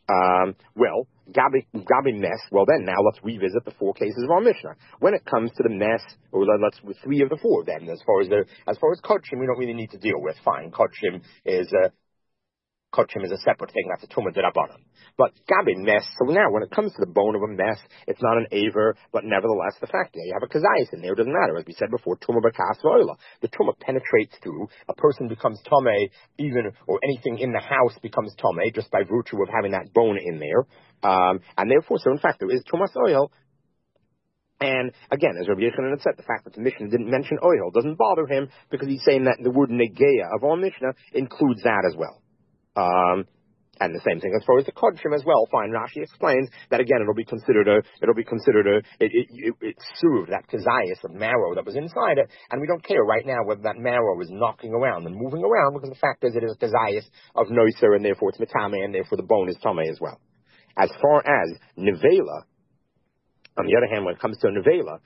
Gabi mess. Well, then now let's revisit the four cases of our Mishnah. When it comes to the mess, or let's with three of the four, then as far as kodshim, we don't really need to deal with. Fine, kodshim is a separate thing. That's a tumah d'rabbanan. But gabi mess. So now, when it comes to the bone of a mess, it's not an aver, but nevertheless, the fact that you have a kazayis in there doesn't matter. As we said before, tumah b'kas v'oila. The tumah penetrates through. A person becomes tomei, or anything in the house becomes tomei just by virtue of having that bone in there. And therefore, so in fact, there is tumas oil. And again, as Rabbi Yochanan had said, the fact that the Mishnah didn't mention oil doesn't bother him because he's saying that the word negeya of our Mishnah includes that as well. And the same thing as far as the kodshim as well. Fine, Rashi explains that again it served that kazayis of marrow that was inside it, and we don't care right now whether that marrow is knocking around and moving around because the fact is it is a kazayis of noiser and therefore it's mitame and therefore the bone is tame as well. As far as nevela, on the other hand, when it comes to a nevela,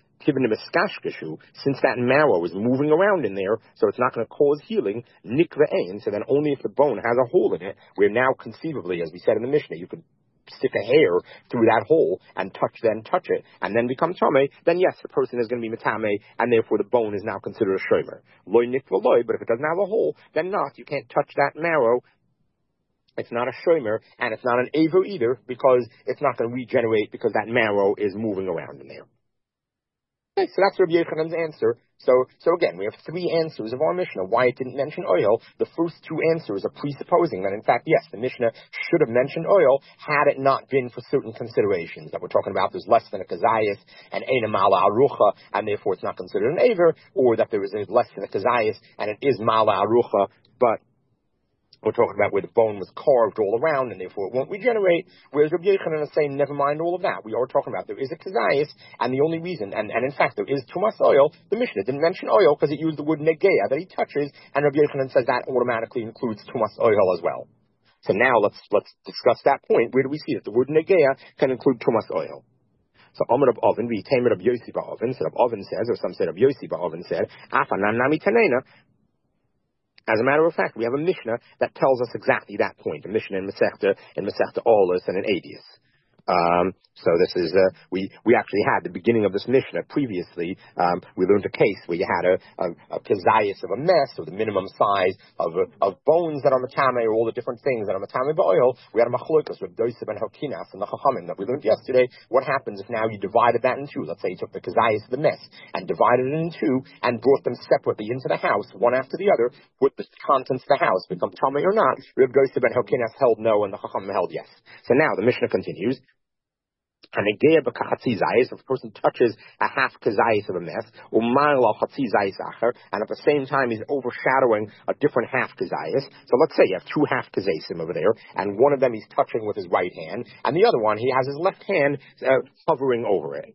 since that marrow is moving around in there, so it's not going to cause healing, nikve'ein, so then only if the bone has a hole in it, where now conceivably, as we said in the Mishnah, you could stick a hair through that hole and touch it, and then become tame, then yes, the person is going to be metame, and therefore the bone is now considered a shomer. Loy nikve'loy, but if it doesn't have a hole, then not. You can't touch that marrow. It's not a shomer, and it's not an aver either, because it's not going to regenerate because that marrow is moving around in there. Okay, so that's Rabbi Yochanan's answer. So again, we have three answers of our Mishnah. Why it didn't mention oil. The first two answers are presupposing that, in fact, yes, the Mishnah should have mentioned oil had it not been for certain considerations that we're talking about. There's less than a kazayas and ein mala arucha, and therefore it's not considered an aver, or that there is less than a kazayas and it is mala arucha, but we're talking about where the bone was carved all around and therefore it won't regenerate. Whereas Rabbi Yochanan is saying, never mind all of that. We are talking about there is a kazayis, and the only reason, and in fact there is tumas oil. The Mishnah didn't mention oil because it used the word negeya that he touches, and Rabbi Yochanan says that automatically includes tumas oil as well. So now let's discuss that point. Where do we see that the word negeya can include tumas oil? So Amar of Oven, we tamer of Yossi Ba'oven, so Oven says, or some said of Yossi Ba'oven said, Afanan nami tanena. As a matter of fact, we have a Mishnah that tells us exactly that point. A Mishnah in Masechta Olus and in Adius. So this is, we actually had the beginning of this Mishnah previously. We learned a case where you had a kazayis of a mess, or the minimum size of bones that are matame, or all the different things that are matame ba'oil. We had a machlokas with Dosib and Hokinas and the Chachamim that we learned yesterday. What happens if now you divided that in two? Let's say you took the kazayis of the mess and divided it in two and brought them separately into the house, one after the other. Would the contents of the house become tame or not? Reb Dosib and Hokinas held no, and the Chachamim held yes. So now the Mishnah continues. And a geya b'kachatzi zayis, if a person touches a half kazayis of a mess, u'ma'ala chatzi zayis acher, and at the same time he's overshadowing a different half kazayis. So let's say you have two half kazayisim over there, and one of them he's touching with his right hand, and the other one he has his left hand hovering over it.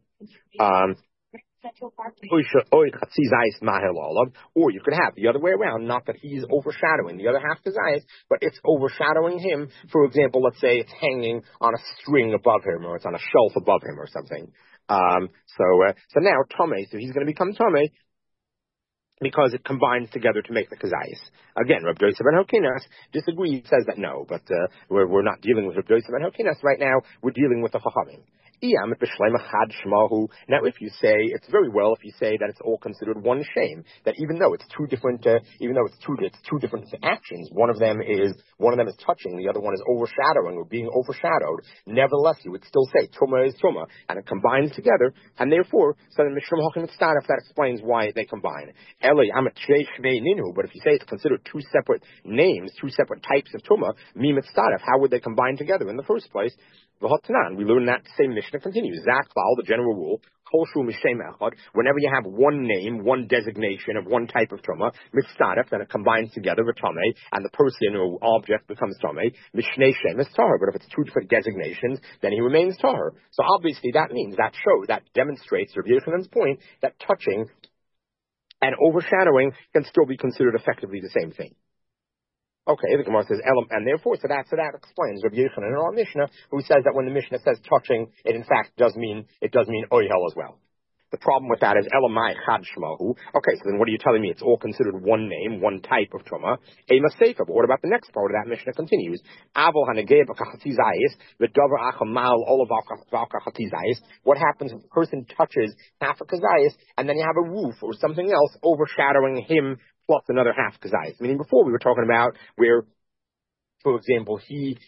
Or you could have the other way around, not that he's overshadowing the other half kazayis, but it's overshadowing him. For example, let's say it's hanging on a string above him, or it's on a shelf above him, or something. So now Tomei, so he's going to become Tomei because it combines together to make the kazayis. Again, Rabbi Yosef ben Hokinas disagrees, says that no, but we're not dealing with Rabbi Yosef ben Hokinas right now. We're dealing with the Chachamim. Now, if you say, it's very well if you say that it's all considered one shame, that even though it's two different actions, one of them is touching, the other one is overshadowing or being overshadowed. Nevertheless, you would still say Tumah is Tumah, and it combines together, and therefore, so then Mishram Hachim Tzadaf, that explains why they combine. But if you say it's considered two separate names, two separate types of Tumah, Mimit Tzadaf, how would they combine together in the first place? We learn that same Mishnah continues. Zaklal, the general rule, whenever you have one name, one designation of one type of Tumah, Mitzadef, then it combines together with Tomei, and the person or object becomes Tomei, Mishnei Shem is Tahar. But if it's two different designations, then he remains Tahar. So obviously that demonstrates Rabbi Yochanan's point that touching and overshadowing can still be considered effectively the same thing. Okay, the Gemara says, and therefore, so that explains Rabbi Yochanan in our Mishnah, who says that when the Mishnah says touching, it in fact does mean oihel as well. The problem with that is elamai chad shmahu. Okay, so then what are you telling me? It's all considered one name, one type of truma. Ema seifa. But what about the next part of that Mishnah continues? Avol hanegei b'kachatizayis v'davar achamal olav v'kachatizayis. What happens if a person touches half a kazayis and then you have a roof or something else overshadowing him plus another half kazayis? Meaning before we were talking about where, for example, he's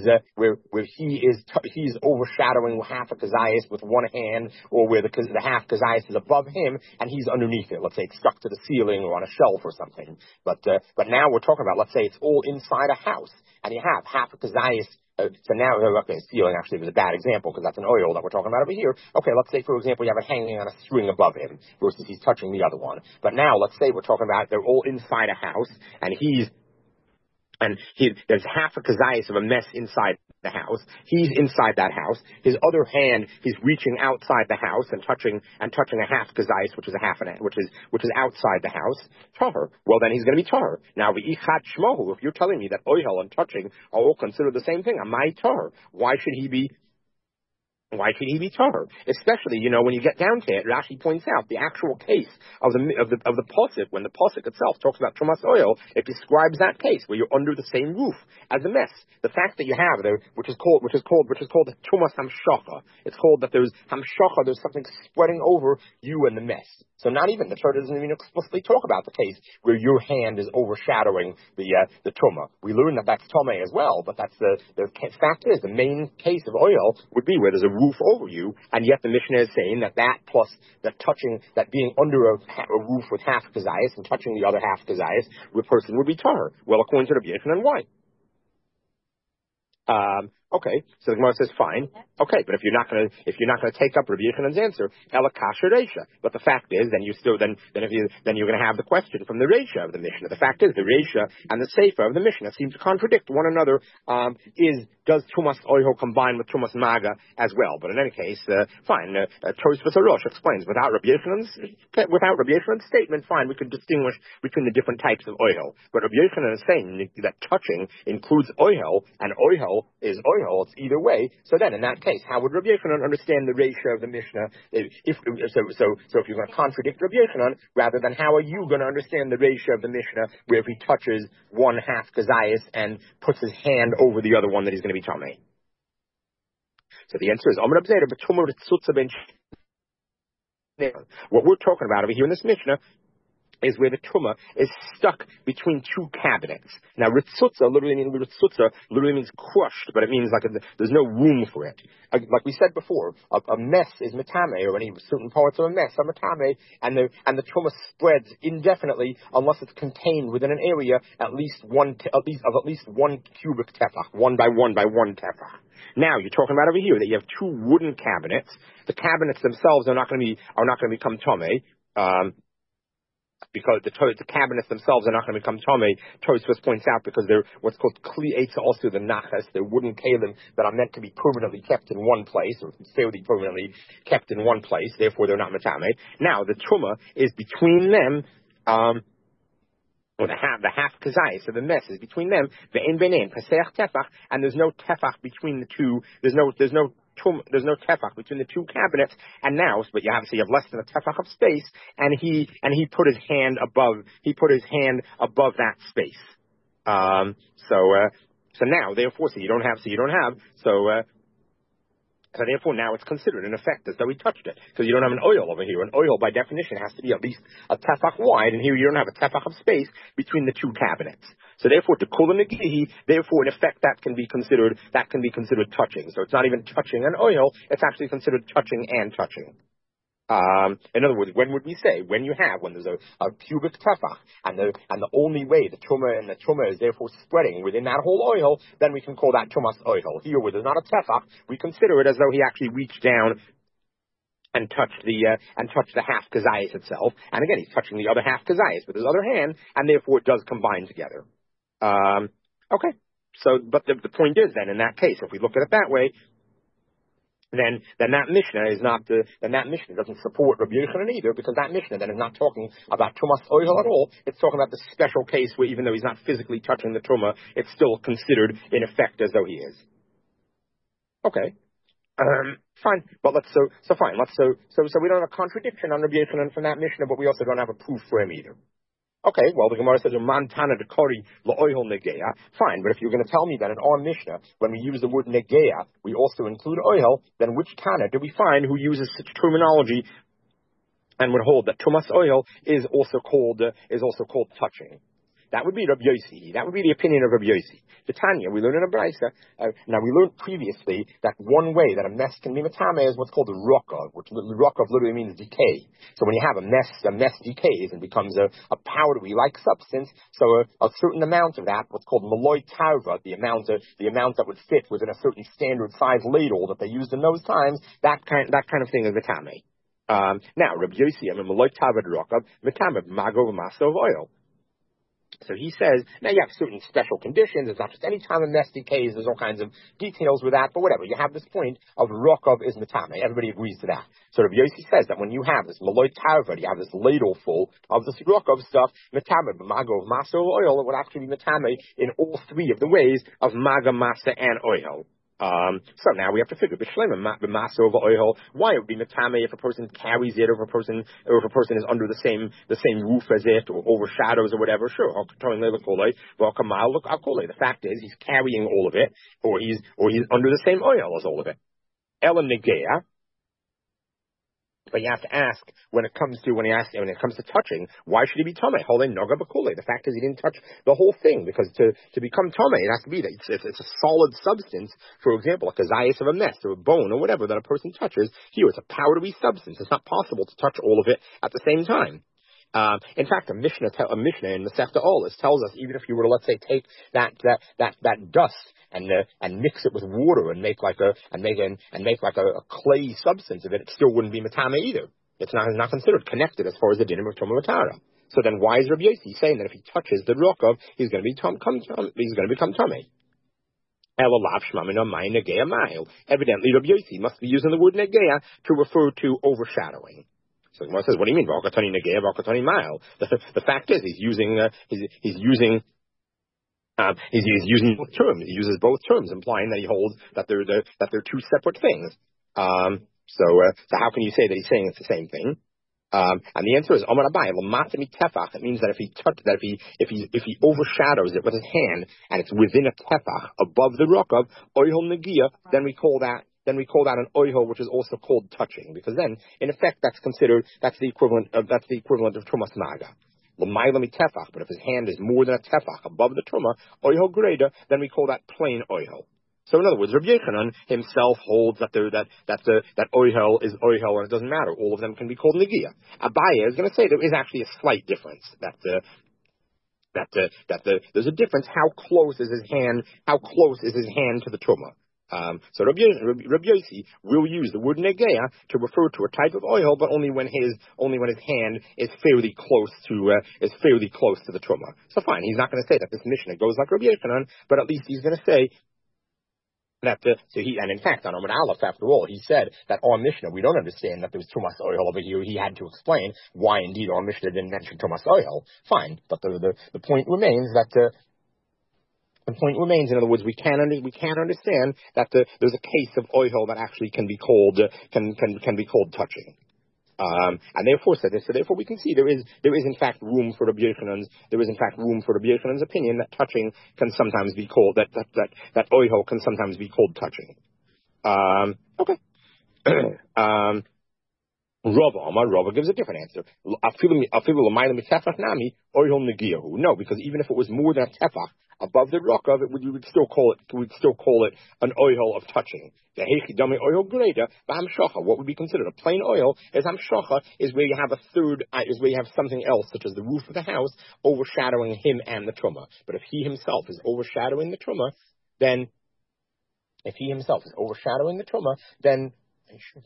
overshadowing half a kazayis with one hand, or where the half kazayis is above him and he's underneath it. Let's say it's stuck to the ceiling or on a shelf or something. But now we're talking about, let's say it's all inside a house and you have half a kazayis. So now, ceiling actually was a bad example because that's an oil that we're talking about over here. Okay, let's say, for example, you have it hanging on a string above him versus he's touching the other one. But now, let's say we're talking about they're all inside a house and there's half a kazayas of a mess inside the house. He's inside that house. His other hand, he's reaching outside the house and touching a half kazayas, which is outside the house. Tahar. Well, then he's going to be tahar. Now, v'ichat shmohu. If you're telling me that oihel and touching are all considered the same thing, am I tahar? Why should he be tahar? Especially, when you get down to it, Rashi points out the actual case of the posuk. When the posuk itself talks about trumas oil, it describes that case where you're under the same roof as a mess. The fact that you have there, which is called trumas hamshacha. It's called that there's hamshacha. There's something spreading over you and the mess. So not even the Torah doesn't even explicitly talk about the case where your hand is overshadowing the truma. We learn that that's tomei as well, but that's the fact is the main case of oil would be where there's a roof over you, and yet the Mishnah is saying that plus that touching, that being under a roof with half kazayas and touching the other half kazayas, the person would be tahar. Well, according to Rabbi Yochanan, why? Okay, so the Gemara says fine. Okay, but if you're not going to take up Rabbi Yochanan's answer, ela kasher reisha. But the fact is, then you're going to have the question from the reisha of the Mishnah. The fact is, the reisha and the seifa of the Mishnah seem to contradict one another. Does Tumas Oiho combine with Tumas Maga as well? But in any case, fine. Tosfos Arosh explains without Rabbi Yochanan's statement, fine, we could distinguish between the different types of Oiho. But Rabbi Yochanan is saying that touching includes Oiho, and Oiho is Oiho. It's either way. So then, in that case, how would Rabbi Yochanan understand the ratio of the Mishnah? If you're going to contradict Rabbi Yochanan, rather than how are you going to understand the ratio of the Mishnah, where if he touches one half kazayas and puts his hand over the other one, that he's going to be tamei? So the answer is Amar Abzeda, but what we're talking about over here in this Mishnah is where the truma is stuck between two cabinets. Now, ritzutza literally means crushed, but it means like there's no room for it. Like we said before, a mess is metame, or any certain parts of a mess are metame, and the truma spreads indefinitely unless it's contained within an area at least one cubic tefach, one by one tefach. Now you're talking about over here that you have two wooden cabinets. The cabinets themselves are not going to become tome. Because the cabinets themselves are not going to become tomei. Tosfos points out because they're what's called kli eitz, also the nachas. They're wooden kalim that are meant to be permanently kept in one place, or fairly permanently kept in one place. Therefore, they're not metame. Now, the truma is between them, or the half kazai, so the mess is between them. Ve'en benein pasech tefach, and there's no tefach between the two. There's no tefach between the two cabinets, and now, but you have less than a tefach of space, and he put his hand above that space. So now, therefore, so therefore now it's considered an effect as though he touched it. Because you don't have an oil over here. An oil by definition has to be at least a tefach wide, and here you don't have a tefach of space between the two cabinets. So therefore, to kula negihi, therefore in effect that can be considered touching. So it's not even touching an oil, it's actually considered touching and touching. In other words, when would we say? When there's a cubic tefach, and the only way the truma is therefore spreading within that whole oil, then we can call that tumas oil. Here, where there's not a tefach, we consider it as though he actually reached down and touched the half kazayas itself. And again, he's touching the other half kazayas with his other hand, and therefore it does combine together. Okay. So, but the point is then, in that case, if we look at it that way, then that Mishnah doesn't support Rabbi Yochanan either, because that Mishnah then is not talking about Tumas oil at all. It's talking about the special case where even though he's not physically touching the Truma, it's still considered in effect as though he is. Okay. Fine. But so we don't have a contradiction on Rabbi Yochanan from that Mishnah, but we also don't have a proof for him either. Okay, well, the Gemara says, "Mantana dekori la'oihol negeya." Fine, but if you're going to tell me that in our Mishnah, when we use the word negeya, we also include oil, then which Tana do we find who uses such terminology and would hold that tumas oil is also called touching? That would be Rabbi Yossi. That would be the opinion of Rabbi Yossi. The Tanya, we learned in a brisa. Now we learned previously that one way that a mess can be metame is what's called the rokov, which rokov literally means decay. So when you have a mess decays and becomes a powdery-like substance. So a certain amount of that, what's called maloi tarva, the amount that would fit within a certain standard size ladle that they used in those times, that kind of thing is metame. Now Rabbi Yossi, maloi tarva rokov, metame mago maso of oil. So he says, now you have certain special conditions. It's not just any time a mess decays. There's all kinds of details with that, but whatever. You have this point of rokov is metame. Everybody agrees to that. So Rabbi Yossi says that when you have this maloi tarva, you have this ladle full of this rokov stuff, metame, mago, masa, oil, it would actually be metame in all three of the ways of maga, masa, and oil. So now we have to figure b'masa over oil. Why it would be metame if a person carries it, or if a person is under the same roof as it, or overshadows or whatever. Sure, the fact is he's carrying all of it, or he's under the same oil as all of it. Elam negeya. But you have to ask when it comes to touching, why should he be tamei? Holding noga bakule. The fact is he didn't touch the whole thing, because to become tamei, it has to be that it's a solid substance. For example, like a kazayas of a mess or a bone or whatever that a person touches. Here, it's a powdery substance. It's not possible to touch all of it at the same time. In fact, a Mishnah in Masechta Olis tells us, even if you were to, let's say, take that dust and mix it with water and make like a clay substance of it, it still wouldn't be metame either. It's not considered connected as far as the dinim of Toma Matara. So then, why is Rabbi Yossi saying that if he touches the rokov, he's going to become tamei? Evidently, Rabbi Yossi must be using the word negeya to refer to overshadowing. So the Gemara says, what do you mean? V'akatani negeya, v'akatani ma'il. The fact is, he's using both terms. He uses both terms, implying that he holds that they're two separate things. So how can you say that he's saying it's the same thing? And the answer is Omar Abai l'matami tefach. It means that if he overshadows it with his hand and it's within a tefach above the rokov oihol negiya, then we call that an oihol, which is also called touching, because then in effect that's the equivalent of Tumas Maga. l'mayla mitefach, but if his hand is more than a tefach above the truma, oihel greda, then we call that plain oihel. So in other words, Rabbi Yochanan himself holds that that oihel is oihel, and it doesn't matter. All of them can be called negia. Abaye is going to say there is actually a slight difference. There's a difference. How close is his hand? How close is his hand to the truma? So Rabbi Yossi will use the word negeya to refer to a type of oil, but only when his hand is fairly close to the truma. So fine, he's not going to say that this Mishnah goes like Rabbi Yochanan, but at least he's going to say that and in fact on Amud Aleph, after all, he said that on Mishnah we don't understand that there was Tumas oil over here. He had to explain why indeed on Mishnah didn't mention Tumas oil. Fine, but the point remains that. The point remains, in other words, we can't understand that there's a case of oihel that actually can be called touching, and therefore therefore we can see there is in fact room for Rabbi Yochanan's opinion that touching can sometimes be called that oihel can sometimes be called touching. Okay. Rava gives a different answer. No, because even if it was more than a tefach above the rakav, we would still call it an oil of touching. What would be considered a plain oil is hamshacha, is where you have something else, such as the roof of the house, overshadowing him and the truma. But if he himself is overshadowing the truma, then I should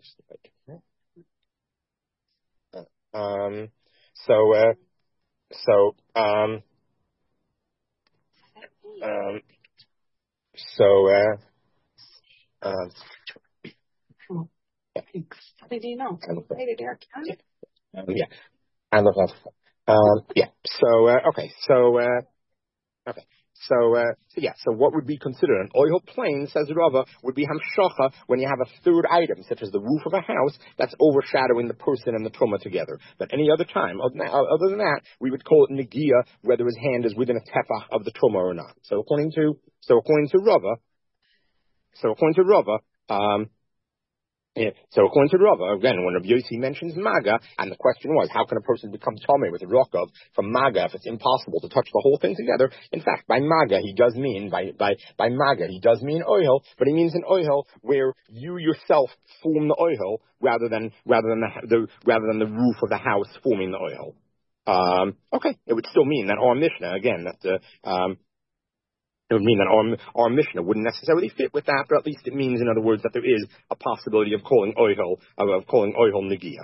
So what would be considered an oil plane, says Rava, would be hamshacha when you have a third item, such as the roof of a house, that's overshadowing the person and the truma together. But any other time, other than that, we would call it negia, whether his hand is within a tefach of the truma or not. So according to Rava, again, when Rabbi Yossi mentions maga, and the question was, how can a person become tamei with a rakav from maga if it's impossible to touch the whole thing together? In fact, by maga he does mean oil, but he means an oil where you yourself form the oil rather than the roof of the house forming the oil. It would still mean that our Mishnah again it would mean that our Mishnah wouldn't necessarily fit with that, but at least it means, in other words, that there is a possibility of calling oihel negia.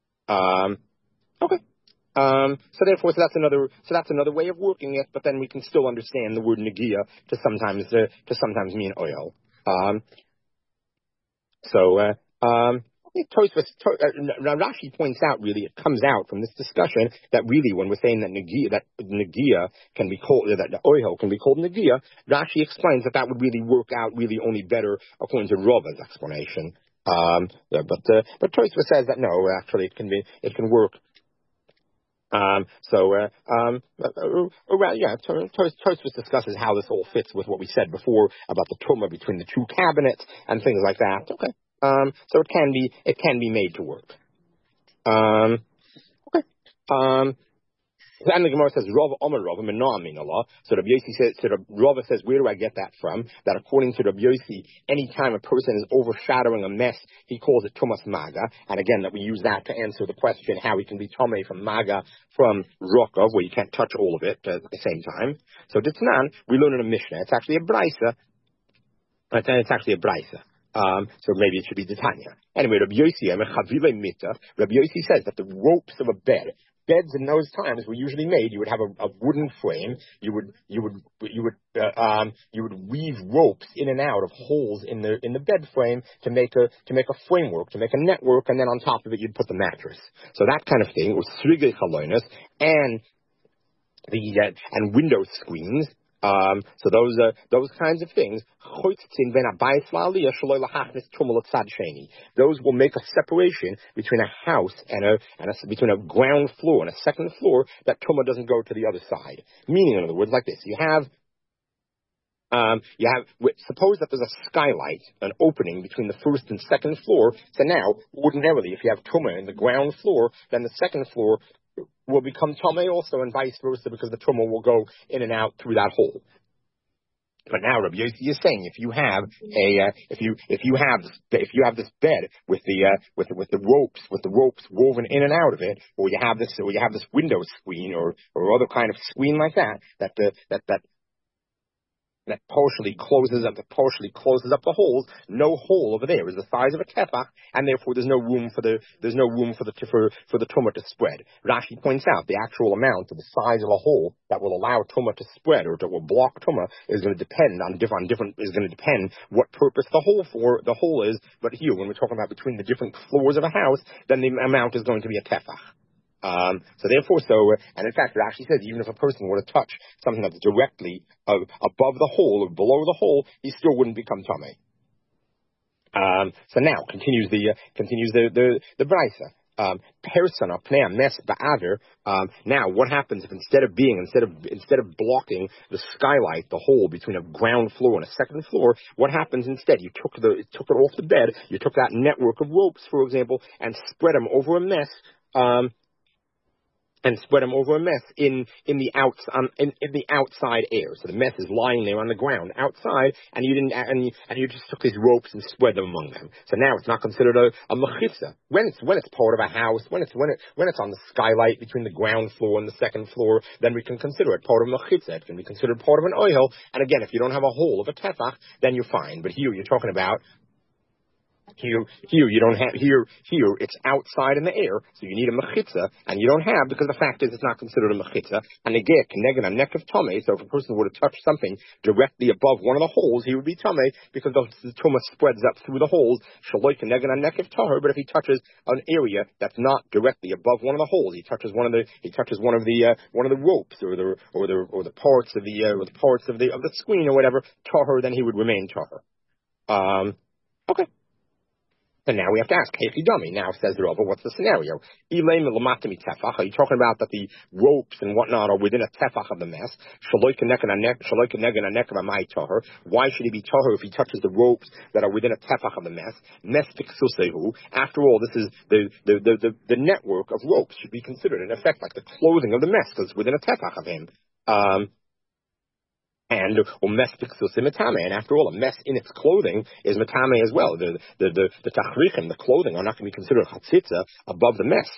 So that's another way of working it, but then we can still understand the word negia to sometimes mean oil. Rashi points out, really, it comes out from this discussion that really, when we're saying that negia can be called, that the oil can be called negia, Rashi explains that would really work out really only better according to Rava's explanation. But Tosfos says that no, actually it can work. Tosfos discusses how this all fits with what we said before about the truma between the two cabinets and things like that. Okay. So it can be made to work. And the Gemara says, Rava Omer Rava Menah Minallah. So Rabbi Yossi says, Rava says, where do I get that from? That according to Rabbi Yossi, any time a person is overshadowing a mess, he calls it Tumas Maga. And again, that we use that to answer the question how he can be Tomei from Maga from Rokov, where you can't touch all of it at the same time. So Ditznan, we learn in a Mishnah. It's actually a Braisa. So maybe it should be Tanya. Anyway, Rabbi Yossi says that the ropes of a beds in those times were usually made. You would have a wooden frame. You would weave ropes in and out of holes in the bed frame to make a framework, to make a network, and then on top of it you'd put the mattress. So that kind of thing was srigei chalonos and window screens. So those kinds of things, those will make a separation between a house and between a ground floor and a second floor, that Tuma doesn't go to the other side. Meaning, in other words, like this: you have Suppose that there's a skylight, an opening between the first and second floor. So now, ordinarily, if you have tumah in the ground floor, then the second floor will become tumah also, and vice versa, because the tumah will go in and out through that hole. But now Rabbi Yossi is saying, if you have this bed with the ropes woven in and out of it, or you have this window screen or other kind of screen like that partially closes up the holes. No hole over there is the size of a tefach, and therefore there's no room for the tumah to spread. Rashi points out the actual amount of the size of a hole that will allow tumah to spread or that will block tumah is going to depend what purpose the hole is. But here, when we're talking about between the different floors of a house, then the amount is going to be a tefach. And in fact, Rashi says even if a person were to touch something that's directly above the hole or below the hole, he still wouldn't become tamei. So now continues the brisa. Persona pnei mes ba'aver. Now, what happens if instead of blocking the skylight, the hole between a ground floor and a second floor, what happens instead? You took it off the bed. You took that network of ropes, for example, and spread them over a mess. In the outside air. So the mess is lying there on the ground outside, and you just took these ropes and spread them among them. So now it's not considered a mechitza. When it's part of a house, when it's on the skylight between the ground floor and the second floor, then we can consider it part of a mechitza. It can be considered part of an oihel. And again, if you don't have a hole of a tefach, then you're fine. But here you're talking about. Here it's outside in the air, so you need a mechitza, and you don't have, because the fact is it's not considered a mechitza. And again, connected a neck of tamei, so if a person were to touch something directly above one of the holes, he would be tamei, because the tumah spreads up through the holes. Shaloi connected a neck of tahor, but if he touches an area that's not directly above one of the holes, he touches one of the ropes or the parts of the screen or whatever, tahor, then he would remain tahor. Okay. And now we have to ask, Dummy. Now says the Rava, what's the scenario? Are you talking about that the ropes and whatnot are within a tefach of the mess? Why should he be tahor if he touches the ropes that are within a tefach of the mess? After all, this is the network of ropes should be considered in effect like the clothing of the mess, because it's within a tefach of him. And after all, a mess in its clothing is metame as well. The tachrichim, the clothing, are not going to be considered chatzitza above the mess.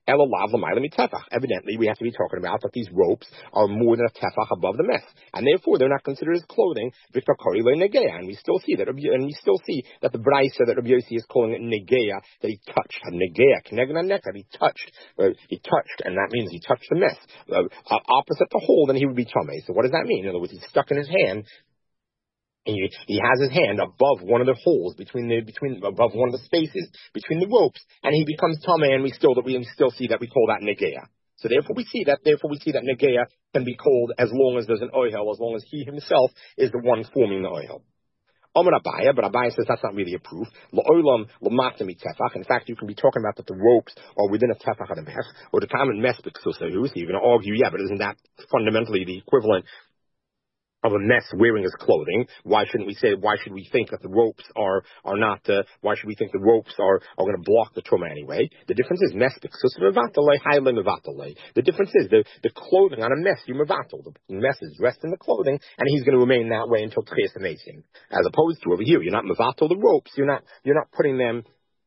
Evidently, we have to be talking about that these ropes are more than a tefach above the mess, and therefore they're not considered as clothing. And we still see that the brisa that Rabbi Yossi is calling it negeya, that he touched, negeya, that he touched, and that means he touched the mess opposite the hole. Then he would be tamei. So what does that mean? In other words, he's stuck in his hand. He has his hand above one of the holes above one of the spaces between the ropes, and he becomes tamei, and we still see that we call that negeya. So therefore we see that negeya can be called as long as there's an oihel, as long as he himself is the one forming the oihel. But Abaya says that's not really a proof. In fact, you can be talking about that the ropes are within a tefach of the mess, or the common mess. So you're going to argue, but isn't that fundamentally the equivalent of a mess wearing his clothing? Why should we think that the ropes are not, why should we think the ropes are going to block the tumah anyway? The difference is mess, the difference is the clothing on a mess, you mevatel. The mess is dressed in the clothing, and he's going to remain that way until tchias hameisim. As opposed to over here, you're not mevatel the ropes, you're not putting them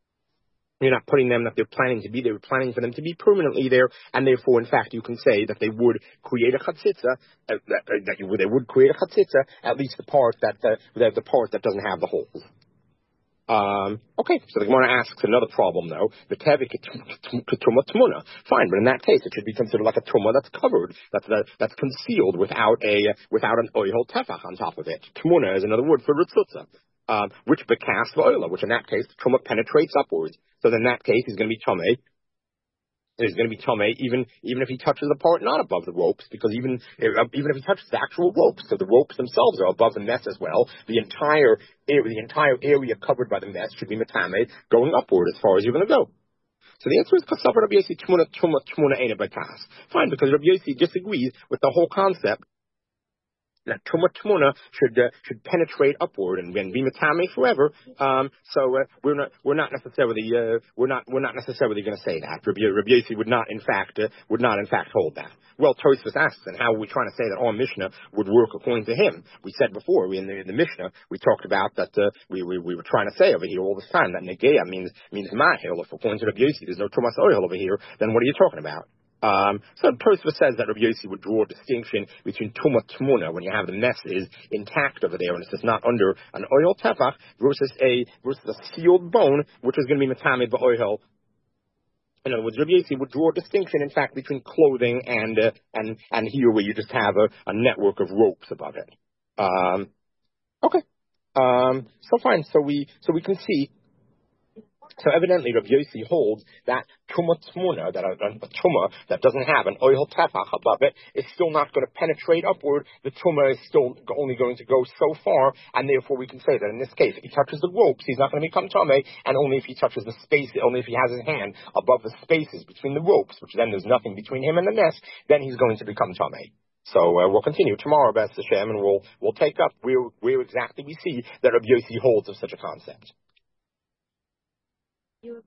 that they're planning to be there. You're planning for them to be permanently there, and therefore, in fact, you can say that they would create a chatzitza. They would create a chatzitza, at least the part that doesn't have the holes. Okay, so the Gemara asks another problem though. The tevik ketuma tmuna. Fine, but in that case, it should be considered like a tumah that's covered, that's concealed without an oihel tefach on top of it. Tmuna is another word for ritzutza. Which bekas v'oila, which in that case, the tumah penetrates upwards. So in that case, he's going to be tamei. He's going to be tamei even if he touches the part not above the ropes, because even if he touches the actual ropes, so the ropes themselves are above the mess as well. The entire area covered by the mess should be metame, going upward as far as you're going to go. So the answer is Kasav Rabbi Yossi tmuna ena bekas. Fine, because Rabbi Yossi disagrees with the whole concept that Tumah Tmuna should penetrate upward and be Matame forever. So we're not necessarily going to say that. Rabbi Yossi would not in fact hold that. Well, Tosfos asks, and how are we trying to say that our Mishnah would work according to him? We said before, in the Mishnah, we talked about that we were trying to say over here all this time that Negeah means Mahil. If according to Rabbi Yossi there's no Tumas Oil over here, then what are you talking about? So Tosfos says that Rabbi Yossi would draw a distinction between Tumah Tmuna, when you have the messes intact over there and it's just not under an oil tefach, versus a sealed bone, which is going to be Matame ba'oil. In other words, Rabbi Yossi would draw a distinction, in fact, between clothing and here where you just have a network of ropes above it. Okay. So fine. So we can see. So evidently, Rabbi Yossi holds that Tumah Tmuna, that a Tumah that doesn't have an oil tefach above it, is still not going to penetrate upward. The Tumah is still only going to go so far, and therefore we can say that in this case, if he touches the ropes, he's not going to become Tameh, and only if he touches the space, only if he has his hand above the spaces between the ropes, which then there's nothing between him and the nest, then he's going to become Tameh. So we'll continue tomorrow, B'ez Hashem, and we'll take up where exactly we see that Rabbi Yossi holds of such a concept.